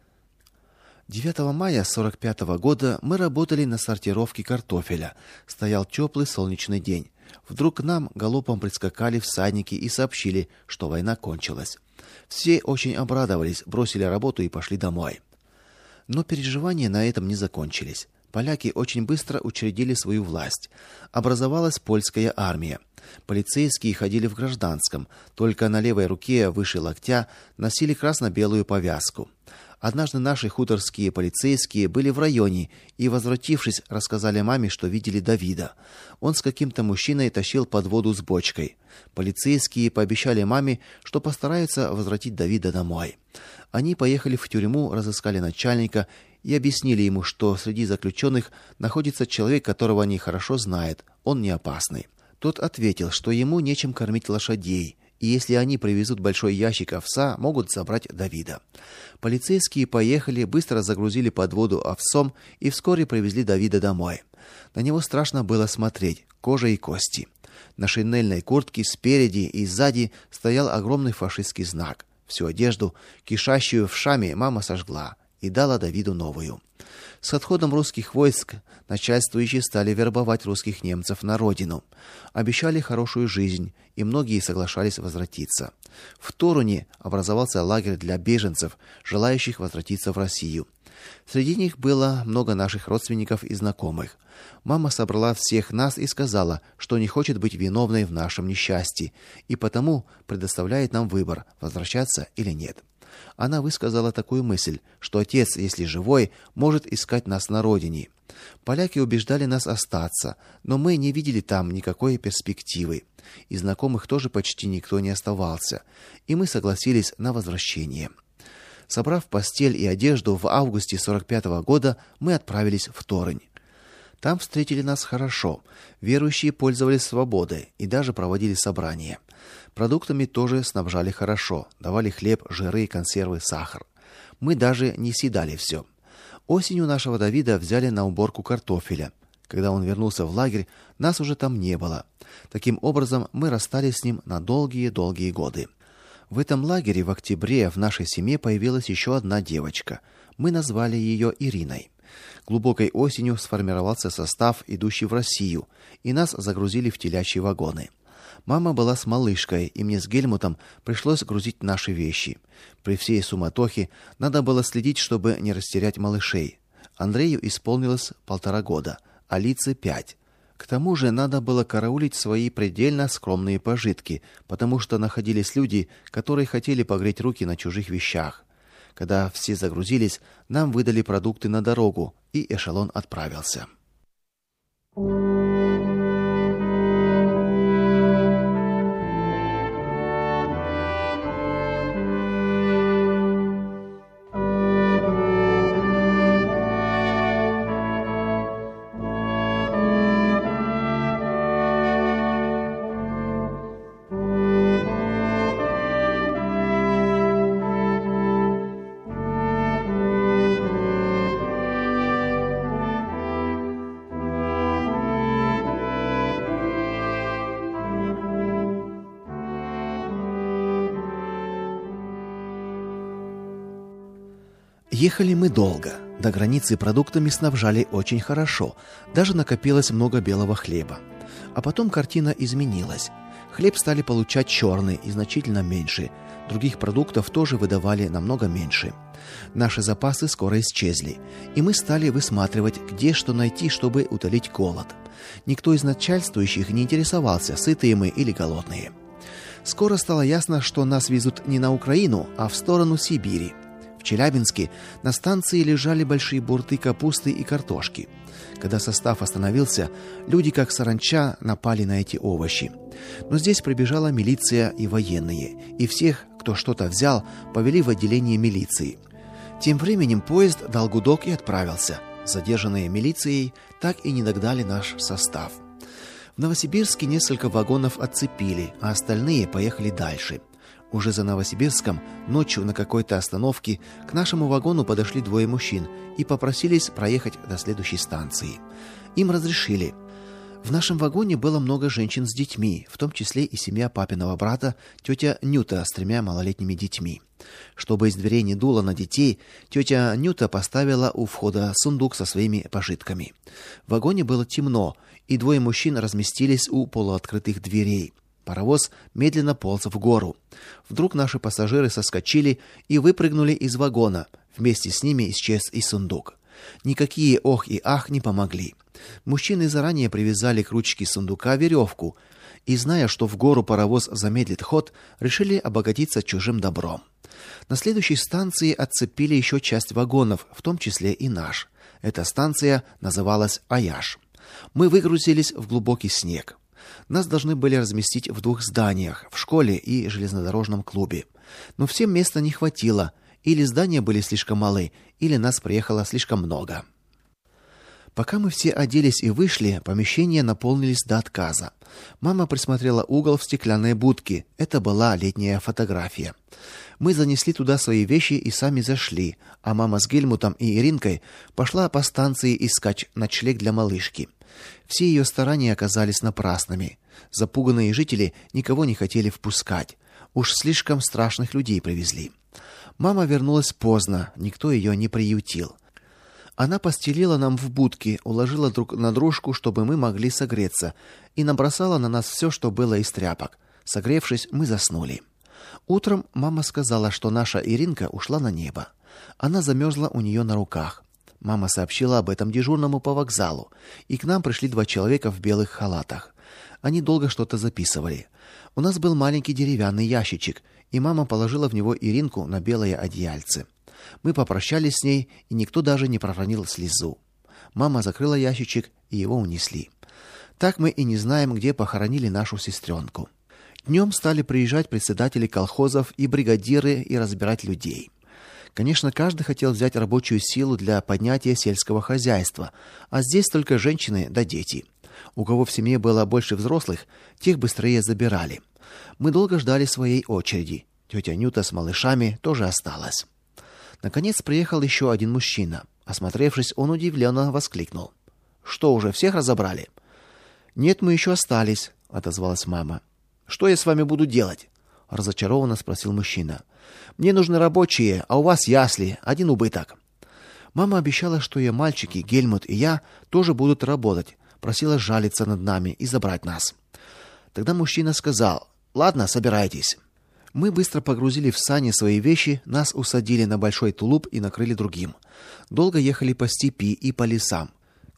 9 мая 1945 года мы работали на сортировке картофеля. Стоял теплый солнечный день. Вдруг к нам галопом прискакали всадники и сообщили, что война кончилась. Все очень обрадовались, бросили работу и пошли домой. Но переживания на этом не закончились. Поляки очень быстро учредили свою власть. Образовалась польская армия. Полицейские ходили в гражданском, только на левой руке выше локтя носили красно-белую повязку. Однажды наши хуторские полицейские были в районе и, возвратившись, рассказали маме, что видели Давида. Он с каким-то мужчиной тащил подводу с бочкой. Полицейские пообещали маме, что постараются возвратить Давида домой. Они поехали в тюрьму, разыскали начальника и объяснили ему, что среди заключенных находится человек, которого они хорошо знают, он не опасный. Тот ответил, что ему нечем кормить лошадей, и если они привезут большой ящик овса, могут забрать Давида. Полицейские поехали, быстро загрузили подводу овсом и вскоре привезли Давида домой. На него страшно было смотреть, кожа и кости. На шинельной куртке спереди и сзади стоял огромный фашистский знак. Всю одежду, кишащую вшами, мама сожгла и дала Давиду новую. С отходом русских войск начальствующие стали вербовать русских немцев на родину. Обещали хорошую жизнь, и многие соглашались возвратиться. В Торуне образовался лагерь для беженцев, желающих возвратиться в Россию. Среди них было много наших родственников и знакомых. Мама собрала всех нас и сказала, что не хочет быть виновной в нашем несчастье, и потому предоставляет нам выбор, возвращаться или нет. Она высказала такую мысль, что отец, если живой, может искать нас на родине. Поляки убеждали нас остаться, но мы не видели там никакой перспективы. Из знакомых тоже почти никто не оставался, и мы согласились на возвращение. Собрав постель и одежду, в августе 1945 года мы отправились в Торунь. Там встретили нас хорошо. Верующие пользовались свободой и даже проводили собрания. Продуктами тоже снабжали хорошо, давали хлеб, жиры, консервы, сахар. Мы даже не съедали все. Осенью нашего Давида взяли на уборку картофеля. Когда он вернулся в лагерь, нас уже там не было. Таким образом, мы расстались с ним на долгие-долгие годы. В этом лагере в октябре в нашей семье появилась еще одна девочка. Мы назвали ее Ириной. Глубокой осенью сформировался состав, идущий в Россию, и нас загрузили в телячьи вагоны. Мама была с малышкой, и мне с Гельмутом пришлось грузить наши вещи. При всей суматохе надо было следить, чтобы не растерять малышей. Андрею исполнилось 1,5 года, а лица 5. К тому же надо было караулить свои предельно скромные пожитки, потому что находились люди, которые хотели погреть руки на чужих вещах. Когда все загрузились, нам выдали продукты на дорогу, и эшелон отправился. Ехали мы долго. До границы продуктами снабжали очень хорошо. Даже накопилось много белого хлеба. А потом картина изменилась. Хлеб стали получать черный и значительно меньше. Других продуктов тоже выдавали намного меньше. Наши запасы скоро исчезли, и мы стали высматривать, где что найти, чтобы утолить голод. Никто из начальствующих не интересовался, сытые мы или голодные. Скоро стало ясно, что нас везут не на Украину, а в сторону Сибири. В Челябинске на станции лежали большие бурты капусты и картошки. Когда состав остановился, люди как саранча напали на эти овощи. Но здесь прибежала милиция и военные, и всех, кто что-то взял, повели в отделение милиции. Тем временем поезд дал гудок и отправился. Задержанные милицией так и не догнали наш состав. В Новосибирске несколько вагонов отцепили, а остальные поехали дальше. Уже за Новосибирском ночью на какой-то остановке к нашему вагону подошли двое мужчин и попросились проехать до следующей станции. Им разрешили. В нашем вагоне было много женщин с детьми, в том числе и семья папиного брата, тетя Нюта с 3 малолетними детьми. Чтобы из дверей не дуло на детей, тетя Нюта поставила у входа сундук со своими пожитками. В вагоне было темно, и двое мужчин разместились у полуоткрытых дверей. Паровоз медленно полз в гору. Вдруг наши пассажиры соскочили и выпрыгнули из вагона. Вместе с ними исчез и сундук. Никакие ох и ах не помогли. Мужчины заранее привязали к ручке сундука веревку и, зная, что в гору паровоз замедлит ход, решили обогатиться чужим добром. На следующей станции отцепили еще часть вагонов, в том числе и наш. Эта станция называлась Аяш. Мы выгрузились в глубокий снег. Нас должны были разместить в 2 зданиях, в школе и железнодорожном клубе. Но всем места не хватило, или здания были слишком малы, или нас приехало слишком много. Пока мы все оделись и вышли, помещения наполнились до отказа. Мама присмотрела угол в стеклянной будке. Это была летняя фотография. Мы занесли туда свои вещи и сами зашли, а мама с Гельмутом и Иринкой пошла по станции искать ночлег для малышки. Все ее старания оказались напрасными. Запуганные жители никого не хотели впускать. Уж слишком страшных людей привезли. Мама вернулась поздно, никто ее не приютил. Она постелила нам в будке, уложила друг на дружку, чтобы мы могли согреться, и набросала на нас все, что было из тряпок. Согревшись, мы заснули. Утром мама сказала, что наша Иринка ушла на небо. Она замерзла у нее на руках. Мама сообщила об этом дежурному по вокзалу, и к нам пришли 2 человека в белых халатах. Они долго что-то записывали. У нас был маленький деревянный ящичек, и мама положила в него Иринку на белое одеяльце. Мы попрощались с ней, и никто даже не проронил слезу. Мама закрыла ящичек, и его унесли. Так мы и не знаем, где похоронили нашу сестренку. Днем стали приезжать председатели колхозов и бригадиры и разбирать людей. Конечно, каждый хотел взять рабочую силу для поднятия сельского хозяйства, а здесь только женщины да дети. У кого в семье было больше взрослых, тех быстрее забирали. Мы долго ждали своей очереди. Тетя Нюта с малышами тоже осталась. Наконец приехал еще один мужчина. Осмотревшись, он удивленно воскликнул: "Что, уже всех разобрали?" "Нет, мы еще остались", отозвалась мама. "Что я с вами буду делать?" разочарованно спросил мужчина. "Мне нужны рабочие, а у вас ясли, один убыток". Мама обещала, что ее мальчики, Гельмут и я, тоже будут работать, просила жалиться над нами и забрать нас. Тогда мужчина сказал: "Ладно, собирайтесь". Мы быстро погрузили в сани свои вещи, нас усадили на большой тулуп и накрыли другим. Долго ехали по степи и по лесам.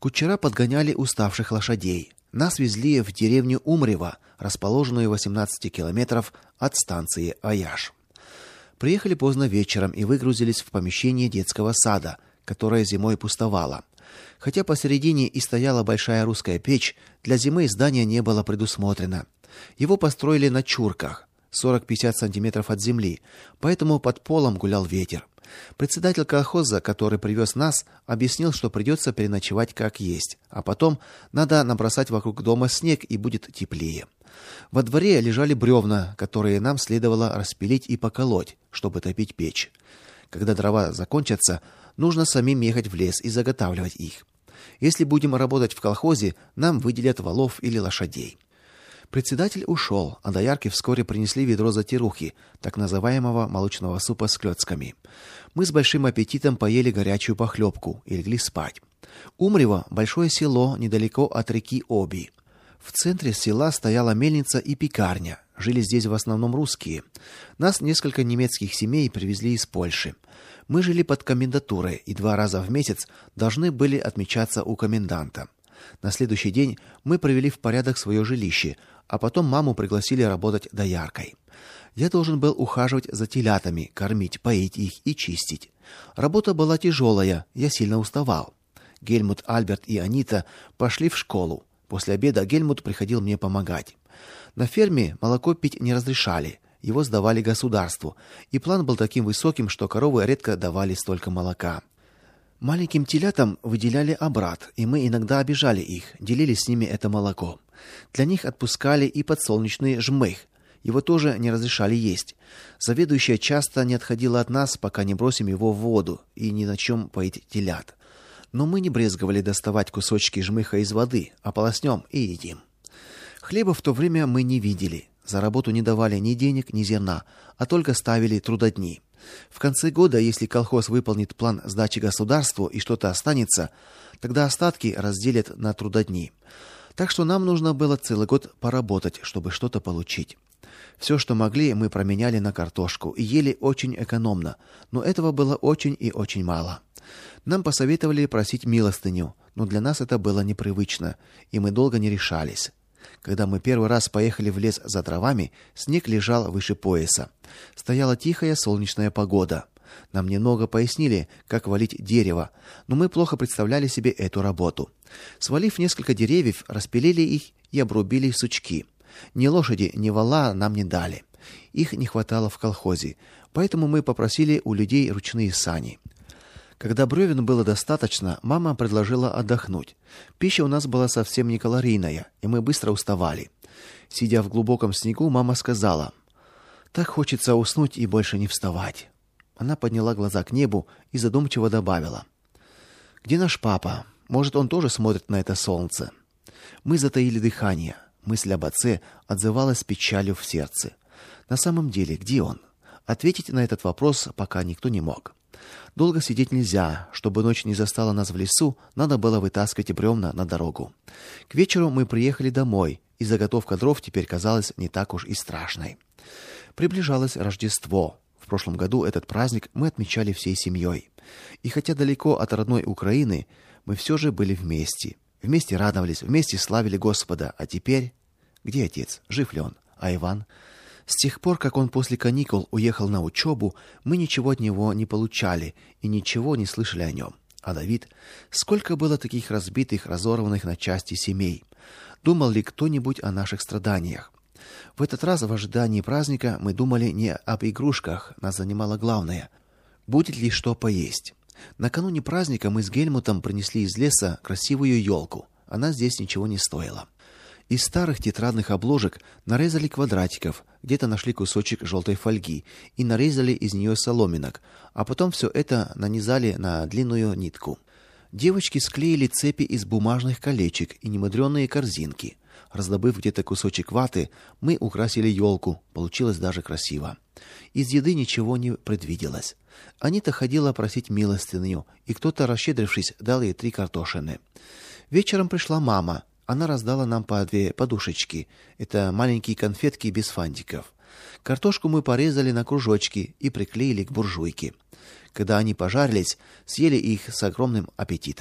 Кучера подгоняли уставших лошадей. Нас везли в деревню Умрево, расположенную в 18 километров от станции Аяш. Приехали поздно вечером и выгрузились в помещение детского сада, которое зимой пустовало. Хотя посередине и стояла большая русская печь, для зимы здание не было предусмотрено. Его построили на чурках, 40-50 сантиметров от земли, поэтому под полом гулял ветер. Председатель колхоза, который привез нас, объяснил, что придется переночевать как есть, а потом надо набросать вокруг дома снег и будет теплее. Во дворе лежали бревна, которые нам следовало распилить и поколоть, чтобы топить печь. Когда дрова закончатся, нужно самим ехать в лес и заготавливать их. Если будем работать в колхозе, нам выделят валов или лошадей. Председатель ушел, а доярки вскоре принесли ведро затирухи, так называемого молочного супа с клёцками. Мы с большим аппетитом поели горячую похлебку и легли спать. Умрево — большое село недалеко от реки Оби. В центре села стояла мельница и пекарня. Жили здесь в основном русские. Нас несколько немецких семей привезли из Польши. Мы жили под комендатурой и 2 раза в месяц должны были отмечаться у коменданта. На следующий день мы привели в порядок свое жилище, а потом маму пригласили работать дояркой. Я должен был ухаживать за телятами, кормить, поить их и чистить. Работа была тяжелая, я сильно уставал. Гельмут, Альберт и Анита пошли в школу. После обеда Гельмут приходил мне помогать. На ферме молоко пить не разрешали, его сдавали государству, и план был таким высоким, что коровы редко давали столько молока. Маленьким телятам выделяли обрат, и мы иногда обижали их, делили с ними это молоко. Для них отпускали и подсолнечный жмых. Его тоже не разрешали есть. Заведующая часто не отходила от нас, пока не бросим его в воду и ни на чем поить телят. Но мы не брезговали доставать кусочки жмыха из воды, ополоснем и едим. Хлеба в то время мы не видели. За работу не давали ни денег, ни зерна, а только ставили трудодни. В конце года, если колхоз выполнит план сдачи государству и что-то останется, тогда остатки разделят на трудодни. Так что нам нужно было целый год поработать, чтобы что-то получить. Все, что могли, мы променяли на картошку и ели очень экономно, но этого было очень и очень мало. Нам посоветовали просить милостыню, но для нас это было непривычно, и мы долго не решались. Когда мы первый раз поехали в лес за дровами, снег лежал выше пояса. Стояла тихая солнечная погода. Нам немного пояснили, как валить дерево, но мы плохо представляли себе эту работу. Свалив несколько деревьев, распилили их и обрубили сучки. Ни лошади, ни вола нам не дали. Их не хватало в колхозе, поэтому мы попросили у людей ручные сани. Когда бревен было достаточно, мама предложила отдохнуть. Пища у нас была совсем не калорийная, и мы быстро уставали. Сидя в глубоком снегу, мама сказала: «Так хочется уснуть и больше не вставать». Она подняла глаза к небу и задумчиво добавила: «Где наш папа? Может, он тоже смотрит на это солнце?» Мы затаили дыхание. Мысль об отце отзывалась с печалью в сердце. На самом деле, где он? Ответить на этот вопрос пока никто не мог. Долго сидеть нельзя. Чтобы ночь не застала нас в лесу, надо было вытаскивать бревна на дорогу. К вечеру мы приехали домой, и заготовка дров теперь казалась не так уж и страшной. Приближалось Рождество. В прошлом году этот праздник мы отмечали всей семьей. И хотя далеко от родной Украины, мы все же были вместе. Вместе радовались, вместе славили Господа. А теперь... Где отец? Жив ли он? А Иван? С тех пор, как он после каникул уехал на учебу, мы ничего от него не получали и ничего не слышали о нем. А Давид? Сколько было таких разбитых, разорванных на части семей? Думал ли кто-нибудь о наших страданиях? В этот раз в ожидании праздника мы думали не об игрушках, нас занимало главное – будет ли что поесть. Накануне праздника мы с Гельмутом принесли из леса красивую елку. Она здесь ничего не стоила. Из старых тетрадных обложек нарезали квадратиков, где-то нашли кусочек желтой фольги и нарезали из нее соломинок, а потом все это нанизали на длинную нитку. Девочки склеили цепи из бумажных колечек и немудрёные корзинки. Раздобыв где-то кусочек ваты, мы украсили елку. Получилось даже красиво. Из еды ничего не предвиделось. Анита ходила просить милостыню, и кто-то, расщедрившись, дал ей 3 картошины. Вечером пришла мама. Она раздала нам по 2 подушечки. Это маленькие конфетки без фантиков. Картошку мы порезали на кружочки и приклеили к буржуйке. Когда они пожарились, съели их с огромным аппетитом.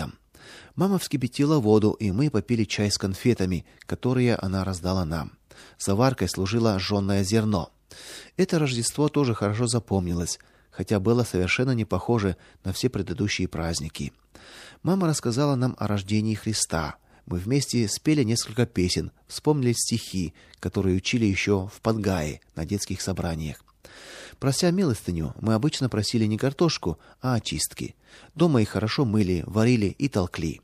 Мама вскипятила воду, и мы попили чай с конфетами, которые она раздала нам. Заваркой служило жжёное зерно. Это Рождество тоже хорошо запомнилось, хотя было совершенно не похоже на все предыдущие праздники. Мама рассказала нам о рождении Христа. Мы вместе спели несколько песен, вспомнили стихи, которые учили еще в Подгае на детских собраниях. Прося милостыню, мы обычно просили не картошку, а очистки. Дома их хорошо мыли, варили и толкли.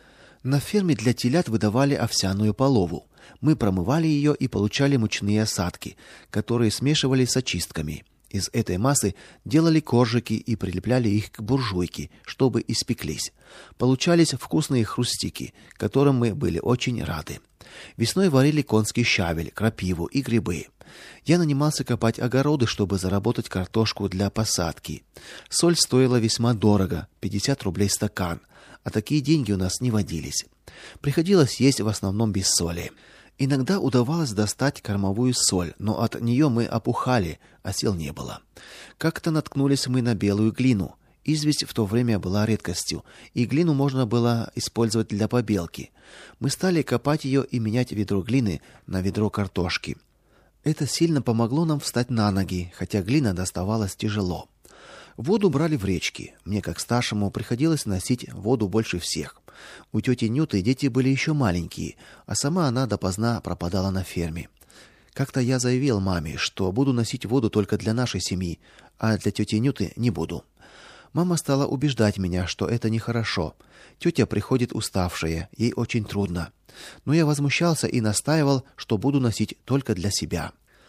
На ферме для телят выдавали овсяную полову. Мы промывали ее и получали мучные осадки, которые смешивали с очистками. Из этой массы делали коржики и прилепляли их к буржуйке, чтобы испеклись. Получались вкусные хрустики, которым мы были очень рады. Весной варили конский щавель, крапиву и грибы. Я нанимался копать огороды, чтобы заработать картошку для посадки. Соль стоила весьма дорого, 50 рублей стакан, а такие деньги у нас не водились. Приходилось есть в основном без соли. Иногда удавалось достать кормовую соль, но от нее мы опухали, а сил не было. Как-то наткнулись мы на белую глину. Известь в то время была редкостью, и глину можно было использовать для побелки. Мы стали копать ее и менять ведро глины на ведро картошки. Это сильно помогло нам встать на ноги, хотя глина доставалась тяжело. Воду брали в речке. Мне, как старшему, приходилось носить воду больше всех. У тети Нюты дети были еще маленькие, а сама она допоздна пропадала на ферме. Как-то я заявил маме, что буду носить воду только для нашей семьи, а для тети Нюты не буду. Мама стала убеждать меня, что это нехорошо. Тетя приходит уставшая, ей очень трудно. Но я возмущался и настаивал, что буду носить только для себя.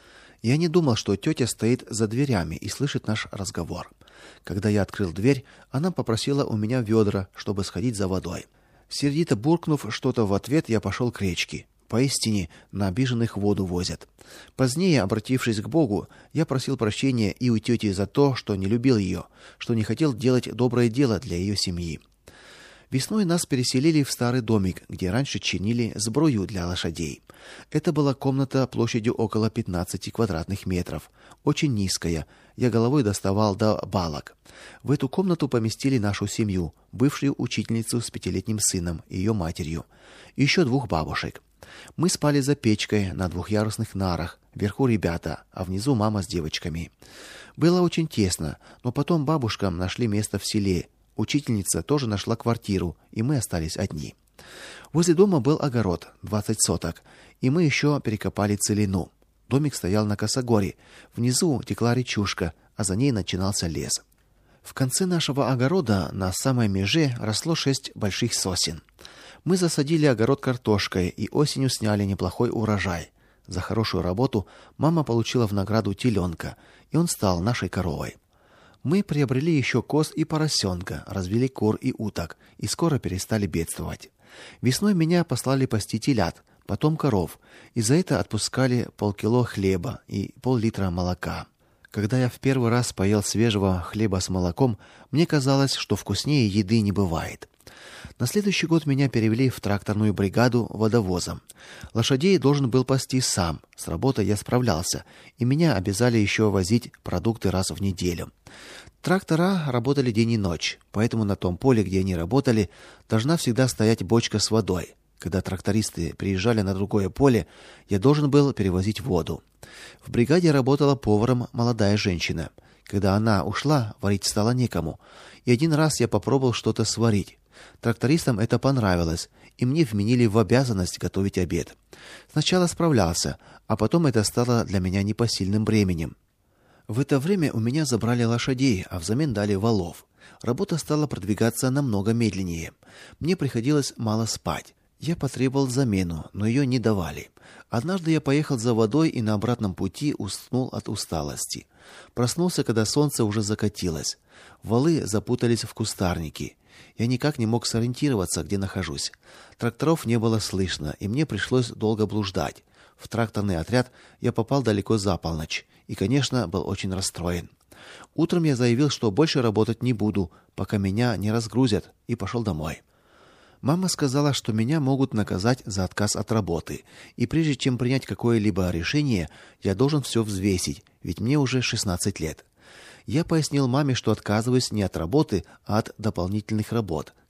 Я не думал, что тетя стоит за дверями и слышит наш разговор. Когда я открыл дверь, она попросила у меня ведра, чтобы сходить за водой. Сердито буркнув что-то в ответ, я пошел к речке. Поистине, на обиженных воду возят. Позднее, обратившись к Богу, я просил прощения и у тети за то, что не любил ее, что не хотел делать доброе дело для ее семьи. Весной нас переселили в старый домик, где раньше чинили сбрую для лошадей. Это была комната площадью около 15 квадратных метров, очень низкая. Я головой доставал до балок. В эту комнату поместили нашу семью, бывшую учительницу с 5-летним сыном и ее матерью, и еще 2 бабушек. Мы спали за печкой на 2-ярусных нарах, вверху ребята, а внизу мама с девочками. Было очень тесно, но потом бабушкам нашли место в селе. Учительница тоже нашла квартиру, и мы остались одни. Возле дома был огород, 20 соток, и мы еще перекопали целину. Домик стоял на косогоре. Внизу текла речушка, а за ней начинался лес. В конце нашего огорода на самой меже росло 6 больших сосен. Мы засадили огород картошкой и осенью сняли неплохой урожай. За хорошую работу мама получила в награду теленка, и он стал нашей коровой. Мы приобрели еще коз и поросенка, развели кур и уток и скоро перестали бедствовать. Весной меня послали пасти телят, потом коров, и за это отпускали полкило хлеба и пол-литра молока. Когда я в первый раз поел свежего хлеба с молоком, мне казалось, что вкуснее еды не бывает. На следующий год меня перевели в тракторную бригаду водовозом. Лошадей должен был пасти сам. С работой я справлялся, и меня обязали еще возить продукты раз в неделю. Трактора работали день и ночь, поэтому на том поле, где они работали, должна всегда стоять бочка с водой. Когда трактористы приезжали на другое поле, я должен был перевозить воду. В бригаде работала поваром молодая женщина. Когда она ушла, варить стало некому, и один раз я попробовал что-то сварить. Трактористам это понравилось, и мне вменили в обязанность готовить обед. Сначала справлялся, а потом это стало для меня непосильным бременем. В это время у меня забрали лошадей, а взамен дали волов. Работа стала продвигаться намного медленнее. Мне приходилось мало спать. Я потребовал замену, но ее не давали. Однажды я поехал за водой и на обратном пути уснул от усталости. Проснулся, когда солнце уже закатилось. Волы запутались в кустарнике. Я никак не мог сориентироваться, где нахожусь. Тракторов не было слышно, и мне пришлось долго блуждать. В тракторный отряд я попал далеко за полночь и, конечно, был очень расстроен. Утром я заявил, что больше работать не буду, пока меня не разгрузят, и пошел домой. Мама сказала, что меня могут наказать за отказ от работы, и прежде чем принять какое-либо решение, я должен все взвесить, ведь мне уже 16 лет. Я пояснил маме, что отказываюсь не от работы, а от дополнительных работ,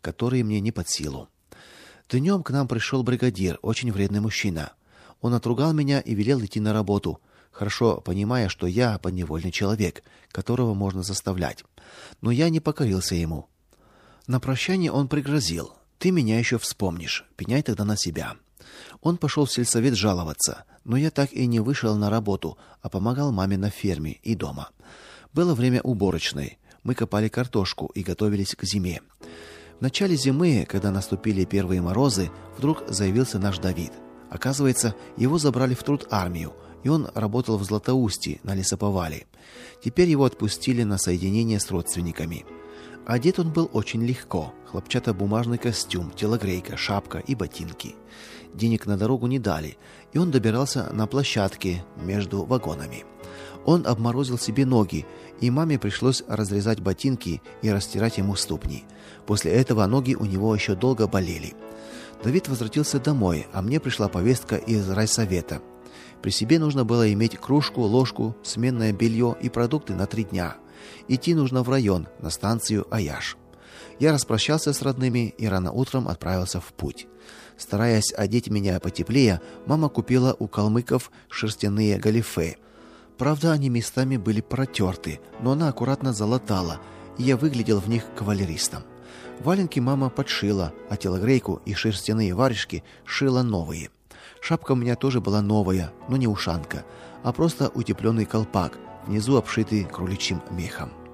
которые мне не под силу. Днем к нам пришел бригадир, очень вредный мужчина. Он отругал меня и велел идти на работу, хорошо понимая, что я подневольный человек, которого можно заставлять. Но я не покорился ему. На прощание он пригрозил: «Ты меня еще вспомнишь, пеняй тогда на себя». Он пошел в сельсовет жаловаться, но я так и не вышел на работу, а помогал маме на ферме и дома. Было время уборочной. Мы копали картошку и готовились к зиме. В начале зимы, когда наступили первые морозы, вдруг заявился наш Давид. Оказывается, его забрали в труд армию, и он работал в Златоусте на лесоповале. Теперь его отпустили на соединение с родственниками. Одет он был очень легко: хлопчатобумажный костюм, телогрейка, шапка и ботинки. Денег на дорогу не дали, и он добирался на площадке между вагонами. Он обморозил себе ноги, и маме пришлось разрезать ботинки и растирать ему ступни. После этого ноги у него еще долго болели. Давид возвратился домой, а мне пришла повестка из райсовета. При себе нужно было иметь кружку, ложку, сменное белье и продукты на 3 дня. Идти нужно в район, на станцию Аяш. Я распрощался с родными и рано утром отправился в путь. Стараясь одеть меня потеплее, мама купила у калмыков шерстяные галифе. Правда, они местами были протерты, но она аккуратно залатала, и я выглядел в них кавалеристом. Валенки мама подшила, а телогрейку и шерстяные варежки шила новые. Шапка у меня тоже была новая, но не ушанка, а просто утепленный колпак, внизу обшитый кроличьим мехом.